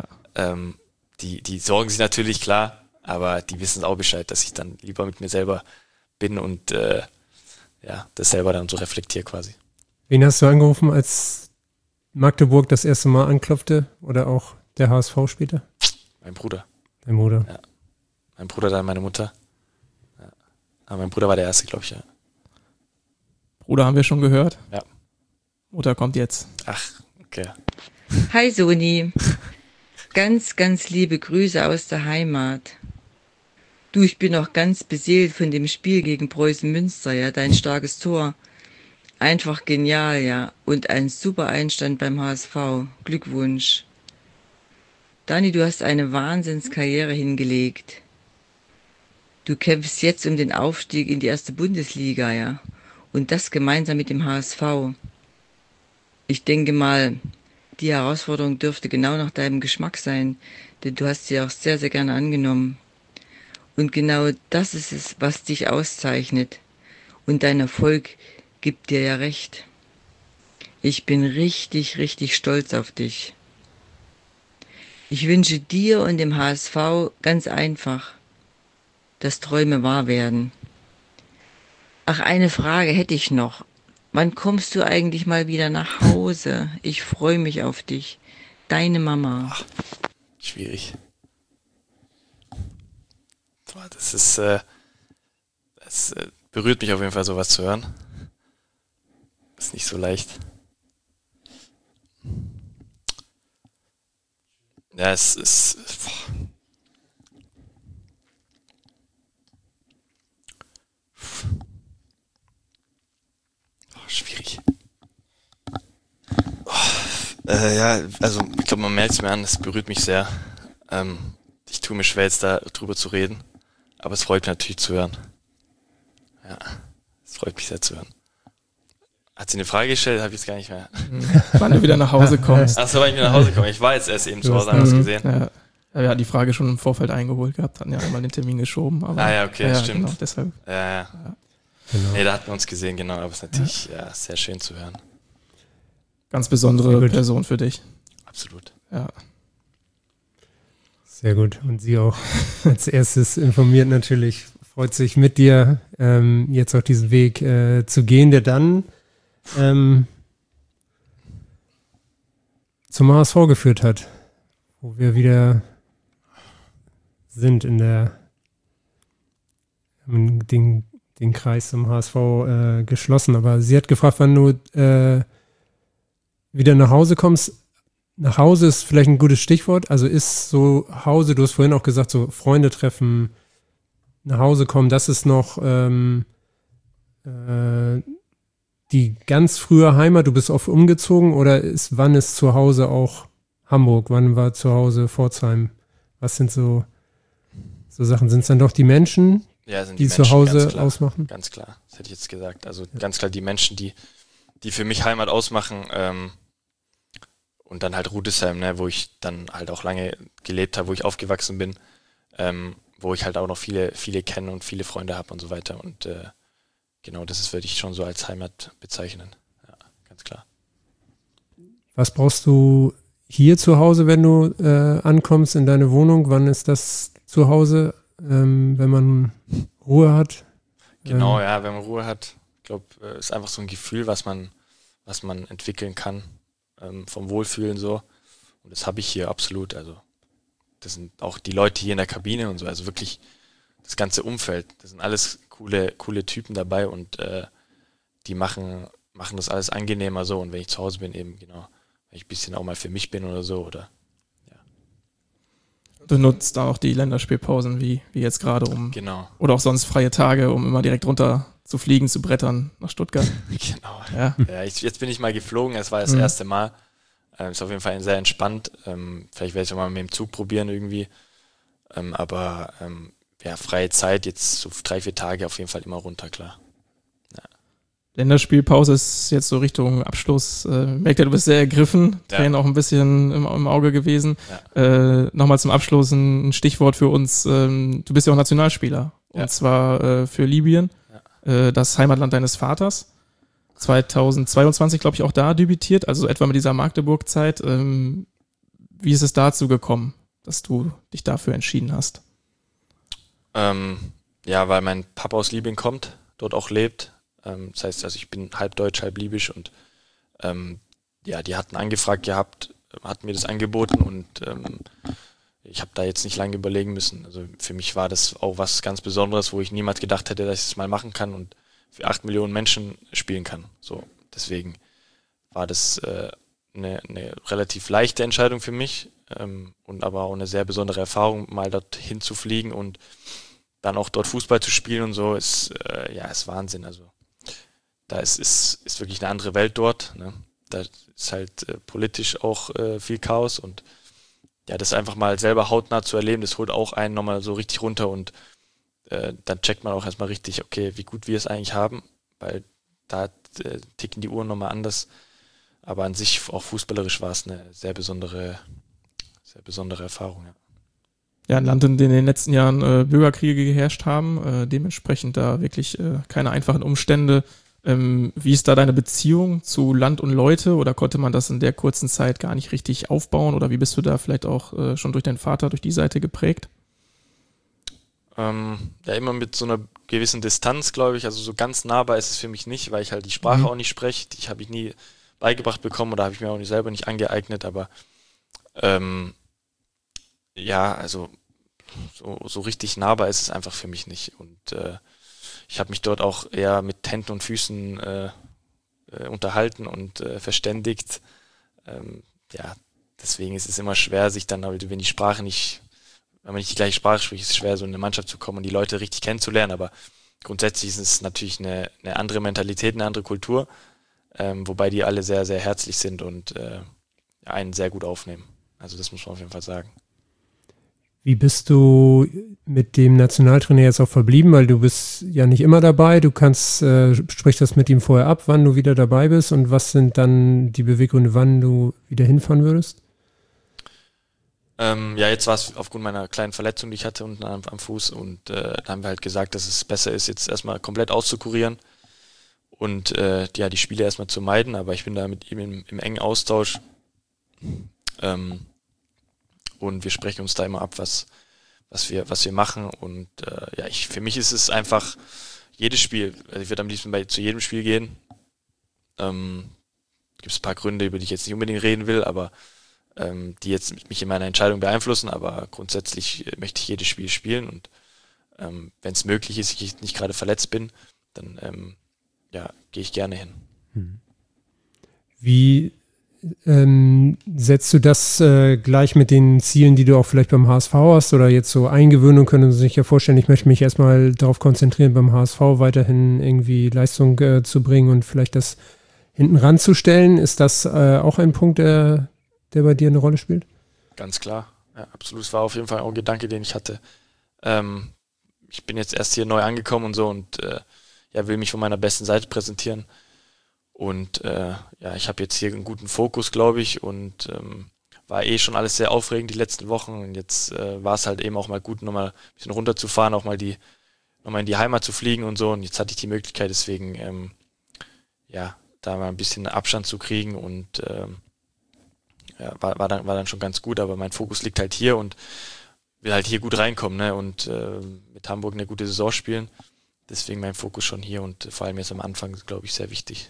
S4: Die sorgen sich natürlich, klar, aber die wissen auch Bescheid, dass ich dann lieber mit mir selber bin und das selber dann so reflektiere quasi.
S2: Wen hast du angerufen, als Magdeburg das erste Mal anklopfte oder auch der HSV später?
S4: Mein Bruder.
S2: Dein Bruder?
S4: Ja. Mein Bruder, dann meine Mutter. Ja. Aber mein Bruder war der Erste, glaube ich, ja.
S3: Bruder haben wir schon gehört?
S4: Ja.
S3: Mutter kommt jetzt.
S4: Ach, okay.
S10: Hi Soni. Ganz, ganz liebe Grüße aus der Heimat. Du, ich bin auch ganz beseelt von dem Spiel gegen Preußen Münster, ja, dein starkes Tor. Einfach genial, ja. Und ein super Einstand beim HSV. Glückwunsch. Dani, du hast eine Wahnsinnskarriere hingelegt. Du kämpfst jetzt um den Aufstieg in die erste Bundesliga, ja. Und das gemeinsam mit dem HSV. Ich denke mal, die Herausforderung dürfte genau nach deinem Geschmack sein, denn du hast sie auch sehr, sehr gerne angenommen. Und genau das ist es, was dich auszeichnet. Und dein Erfolg gibt dir ja recht. Ich bin richtig, richtig stolz auf dich. Ich wünsche dir und dem HSV ganz einfach, dass Träume wahr werden. Ach, eine Frage hätte ich noch. Wann kommst du eigentlich mal wieder nach Hause? Ich freue mich auf dich. Deine Mama.
S4: Ach, schwierig. Das berührt mich auf jeden Fall, sowas zu hören. Ist nicht so leicht. Ja, es ist... Schwierig. Ja, also ich glaube, man merkt es mir an, es berührt mich sehr. Ich tue mir schwer, jetzt da drüber zu reden, aber es freut mich natürlich zu hören. Ja, es freut mich sehr zu hören. Hat sie eine Frage gestellt? Habe ich jetzt gar nicht mehr.
S3: Wann du wieder nach Hause kommst.
S4: Achso, wann ich wieder nach Hause komme. Ich war jetzt erst eben zu Hause, haben wir es gesehen.
S3: Ja. Wir hatten die Frage schon im Vorfeld eingeholt gehabt, hatten ja einmal den Termin geschoben. Aber,
S4: ja, okay, stimmt.
S3: Genau, deshalb.
S4: Ja. Genau. Nee, da hatten wir uns gesehen, genau, aber es ist natürlich sehr schön zu hören.
S3: Ganz besondere Person für dich.
S4: Absolut.
S3: Ja.
S2: Sehr gut. Und sie auch als erstes informiert natürlich, freut sich mit dir, jetzt auch diesen Weg zu gehen, der dann zum HSV geführt hat, wo wir wieder sind in den Kreis zum HSV geschlossen. Aber sie hat gefragt, wann du wieder nach Hause kommst. Nach Hause ist vielleicht ein gutes Stichwort. Also ist so Hause, du hast vorhin auch gesagt, so Freunde treffen, nach Hause kommen, das ist noch die ganz frühe Heimat. Du bist oft umgezogen oder wann ist zu Hause auch Hamburg? Wann war zu Hause Pforzheim? Was sind so Sachen? Sind es dann doch die Menschen,
S4: sind
S2: die
S4: Menschen,
S2: zu Hause
S4: ganz klar,
S2: ausmachen?
S4: Ganz klar, das hätte ich jetzt gesagt. Also ganz klar die Menschen, die für mich Heimat ausmachen, und dann halt Rudesheim, ne, wo ich dann halt auch lange gelebt habe, wo ich aufgewachsen bin, wo ich halt auch noch viele kenne und viele Freunde habe und so weiter. Und genau, das würde ich schon so als Heimat bezeichnen. Ja, ganz klar.
S2: Was brauchst du hier zu Hause, wenn du ankommst in deine Wohnung? Wann ist das zu Hause, wenn man Ruhe hat?
S4: Genau, wenn man Ruhe hat. Ich glaube, es ist einfach so ein Gefühl, was man entwickeln kann, vom Wohlfühlen so. Und das habe ich hier absolut. Also das sind auch die Leute hier in der Kabine und so, also wirklich das ganze Umfeld. Das sind alles coole Typen dabei und die machen das alles angenehmer so. Und wenn ich zu Hause bin eben, genau, wenn ich ein bisschen auch mal für mich bin oder so, oder ja.
S3: Du nutzt auch die Länderspielpausen wie jetzt gerade
S4: genau.
S3: Oder auch sonst freie Tage, um immer direkt runter zu fliegen, zu brettern nach Stuttgart.
S4: Genau.
S3: Ja.
S4: Jetzt bin ich mal geflogen, es war das erste Mal. Ist auf jeden Fall sehr entspannt. Vielleicht werde ich es mal mit dem Zug probieren irgendwie. Aber freie Zeit, jetzt so 3-4 Tage auf jeden Fall immer runter, klar. Ja.
S3: Länderspielpause ist jetzt so Richtung Abschluss. Merkt ja, du bist sehr ergriffen, Tränen auch ein bisschen im Auge gewesen. Ja. Nochmal zum Abschluss ein Stichwort für uns. Du bist ja auch Nationalspieler. Und zwar für Libyen, das Heimatland deines Vaters. 2022, glaube ich, auch da debütiert, also etwa mit dieser Magdeburg-Zeit. Wie ist es dazu gekommen, dass du dich dafür entschieden hast?
S4: Weil mein Papa aus Libyen kommt, dort auch lebt. Das heißt, also ich bin halb deutsch, halb libysch und die hatten angefragt gehabt, hatten mir das angeboten und ich habe da jetzt nicht lange überlegen müssen. Also für mich war das auch was ganz Besonderes, wo ich niemals gedacht hätte, dass ich es mal machen kann und für 8 Millionen Menschen spielen kann. So, deswegen war das eine relativ leichte Entscheidung für mich und aber auch eine sehr besondere Erfahrung, mal dorthin zu fliegen und dann auch dort Fußball zu spielen und so, ist Wahnsinn. Also da ist wirklich eine andere Welt dort. Ne? Da ist halt politisch auch viel Chaos und das einfach mal selber hautnah zu erleben, das holt auch einen nochmal so richtig runter und dann checkt man auch erstmal richtig, okay, wie gut wir es eigentlich haben, weil da ticken die Uhren nochmal anders. Aber an sich, auch fußballerisch, war es eine sehr besondere Erfahrung.
S3: Ja, ein Land, in dem in den letzten Jahren Bürgerkriege geherrscht haben, dementsprechend da wirklich keine einfachen Umstände. Wie ist da deine Beziehung zu Land und Leute, oder konnte man das in der kurzen Zeit gar nicht richtig aufbauen, oder wie bist du da vielleicht auch schon durch deinen Vater, durch die Seite geprägt?
S4: Ja, immer mit so einer gewissen Distanz, glaube ich. Also so ganz nahbar ist es für mich nicht, weil ich halt die Sprache auch nicht spreche. Die habe ich nie beigebracht bekommen oder habe ich mir auch selber nicht angeeignet. Aber ja, also so richtig nahbar ist es einfach für mich nicht. Und ich habe mich dort auch eher mit Händen und Füßen unterhalten und verständigt. Ja, deswegen ist es immer schwer, sich dann, wenn man nicht die gleiche Sprache spricht, ist es schwer, so in eine Mannschaft zu kommen und die Leute richtig kennenzulernen. Aber grundsätzlich ist es natürlich eine andere Mentalität, eine andere Kultur, wobei die alle sehr, sehr herzlich sind und einen sehr gut aufnehmen. Also das muss man auf jeden Fall sagen.
S2: Wie bist du mit dem Nationaltrainer jetzt auch verblieben? Weil du bist ja nicht immer dabei. Du sprich das mit ihm vorher ab, wann du wieder dabei bist, und was sind dann die Beweggründe, wann du wieder hinfahren würdest?
S4: Ja, jetzt war es aufgrund meiner kleinen Verletzung, die ich hatte unten am Fuß, und da haben wir halt gesagt, dass es besser ist, jetzt erstmal komplett auszukurieren und die Spiele erstmal zu meiden, aber ich bin da mit ihm im engen Austausch. Und wir sprechen uns da immer ab, was wir machen. Und für mich ist es einfach jedes Spiel. Also ich würde am liebsten zu jedem Spiel gehen. Gibt es ein paar Gründe, über die ich jetzt nicht unbedingt reden will, aber die jetzt mich in meiner Entscheidung beeinflussen. Aber grundsätzlich möchte ich jedes Spiel spielen. Und wenn es möglich ist, ich nicht gerade verletzt bin, dann gehe ich gerne hin.
S2: Wie setzt du das gleich mit den Zielen, die du auch vielleicht beim HSV hast, oder jetzt so Eingewöhnung, können Sie sich ja vorstellen, ich möchte mich erstmal darauf konzentrieren, beim HSV weiterhin irgendwie Leistung zu bringen und vielleicht das hinten ranzustellen. Ist das auch ein Punkt, der bei dir eine Rolle spielt?
S4: Ganz klar, ja, absolut. Es war auf jeden Fall auch ein Gedanke, den ich hatte. Ich bin jetzt erst hier neu angekommen und so und will mich von meiner besten Seite präsentieren. Und ich habe jetzt hier einen guten Fokus, glaube ich, und war schon alles sehr aufregend die letzten Wochen. Und jetzt war es halt eben auch mal gut, nochmal ein bisschen runterzufahren, auch mal nochmal in die Heimat zu fliegen und so. Und jetzt hatte ich die Möglichkeit, deswegen da mal ein bisschen Abstand zu kriegen und war dann schon ganz gut. Aber mein Fokus liegt halt hier und will halt hier gut reinkommen, ne? Und mit Hamburg eine gute Saison spielen. Deswegen mein Fokus schon hier und vor allem jetzt am Anfang, glaube ich, sehr wichtig.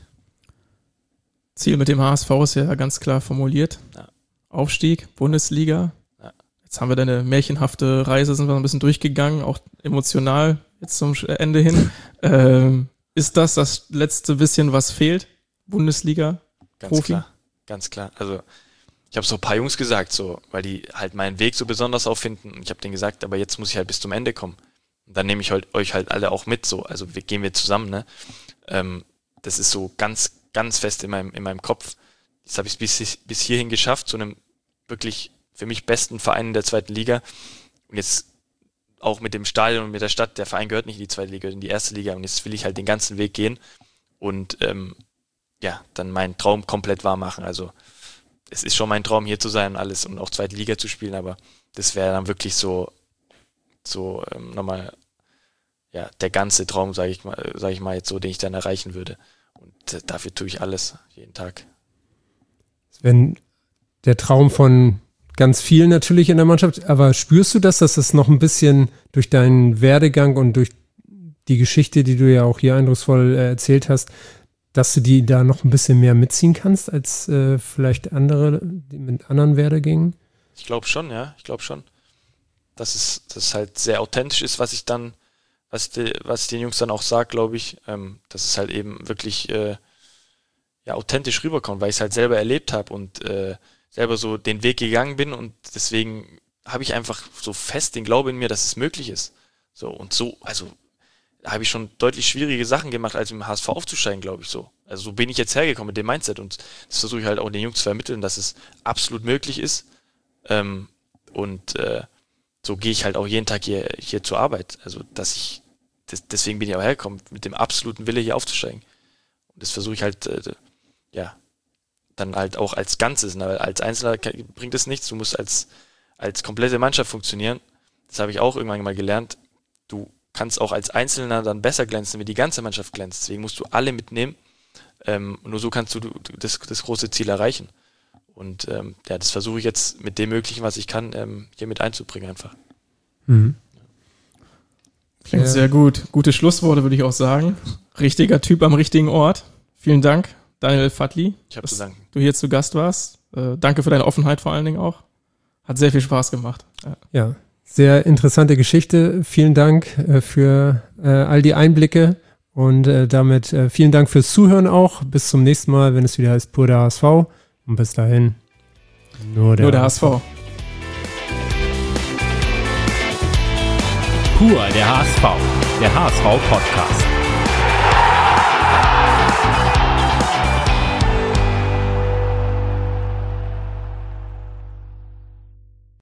S3: Ziel mit dem HSV ist ja ganz klar formuliert. Ja. Aufstieg, Bundesliga. Ja. Jetzt haben wir deine märchenhafte Reise, sind wir ein bisschen durchgegangen, auch emotional jetzt zum Ende hin. Ist das letzte bisschen, was fehlt? Bundesliga? Profi?
S4: Ganz klar. Also ich habe so ein paar Jungs gesagt, so, weil die halt meinen Weg so besonders auffinden. Und ich habe denen gesagt, aber jetzt muss ich halt bis zum Ende kommen. Und dann nehme ich euch halt alle auch mit. So. Also gehen wir zusammen. Ne? Das ist so ganz fest in meinem Kopf. Jetzt habe ich es bis hierhin geschafft, zu einem wirklich für mich besten Verein in der zweiten Liga. Und jetzt auch mit dem Stadion und mit der Stadt, der Verein gehört nicht in die zweite Liga, in die erste Liga. Und jetzt will ich halt den ganzen Weg gehen und dann meinen Traum komplett wahr machen. Also es ist schon mein Traum, hier zu sein und alles und auch zweite Liga zu spielen, aber das wäre dann wirklich so nochmal der ganze Traum, sage ich mal jetzt so, den ich dann erreichen würde. Und dafür tue ich alles, jeden Tag.
S2: Wenn der Traum von ganz vielen natürlich in der Mannschaft, aber spürst du dass das noch ein bisschen durch deinen Werdegang und durch die Geschichte, die du ja auch hier eindrucksvoll erzählt hast, dass du die da noch ein bisschen mehr mitziehen kannst als vielleicht andere, die mit anderen Werdegängen?
S4: Ich glaube schon, ja. Ich glaube schon. Dass es halt sehr authentisch ist, was ich den Jungs dann auch sage, glaube ich, dass es halt eben wirklich authentisch rüberkommt, weil ich es halt selber erlebt habe und selber so den Weg gegangen bin und deswegen habe ich einfach so fest den Glauben in mir, dass es möglich ist. So und so, also da habe ich schon deutlich schwierige Sachen gemacht, als im HSV aufzusteigen, glaube ich so. Also so bin ich jetzt hergekommen mit dem Mindset und das versuche ich halt auch den Jungs zu vermitteln, dass es absolut möglich ist. So gehe ich halt auch jeden Tag hier zur Arbeit. Also deswegen bin ich auch hergekommen, mit dem absoluten Wille hier aufzusteigen. Und das versuche ich halt, dann halt auch als Ganzes. Weil als Einzelner bringt es nichts. Du musst als komplette Mannschaft funktionieren. Das habe ich auch irgendwann mal gelernt. Du kannst auch als Einzelner dann besser glänzen, wenn die ganze Mannschaft glänzt. Deswegen musst du alle mitnehmen. Und nur so kannst du das große Ziel erreichen. Und das versuche ich jetzt mit dem Möglichen, was ich kann, hier mit einzubringen einfach.
S3: Mhm. Klingt sehr gut. Gute Schlussworte, würde ich auch sagen. Richtiger Typ am richtigen Ort. Vielen Dank, Daniel El-Fadli,
S4: dass
S3: du hier zu Gast warst. Danke für deine Offenheit vor allen Dingen auch. Hat sehr viel Spaß gemacht.
S2: Ja, sehr interessante Geschichte. Vielen Dank für all die Einblicke und damit vielen Dank fürs Zuhören auch. Bis zum nächsten Mal, wenn es wieder heißt Pur der HSV. Und bis dahin nur der HSV.
S1: Pur der HSV, der HSV-Podcast.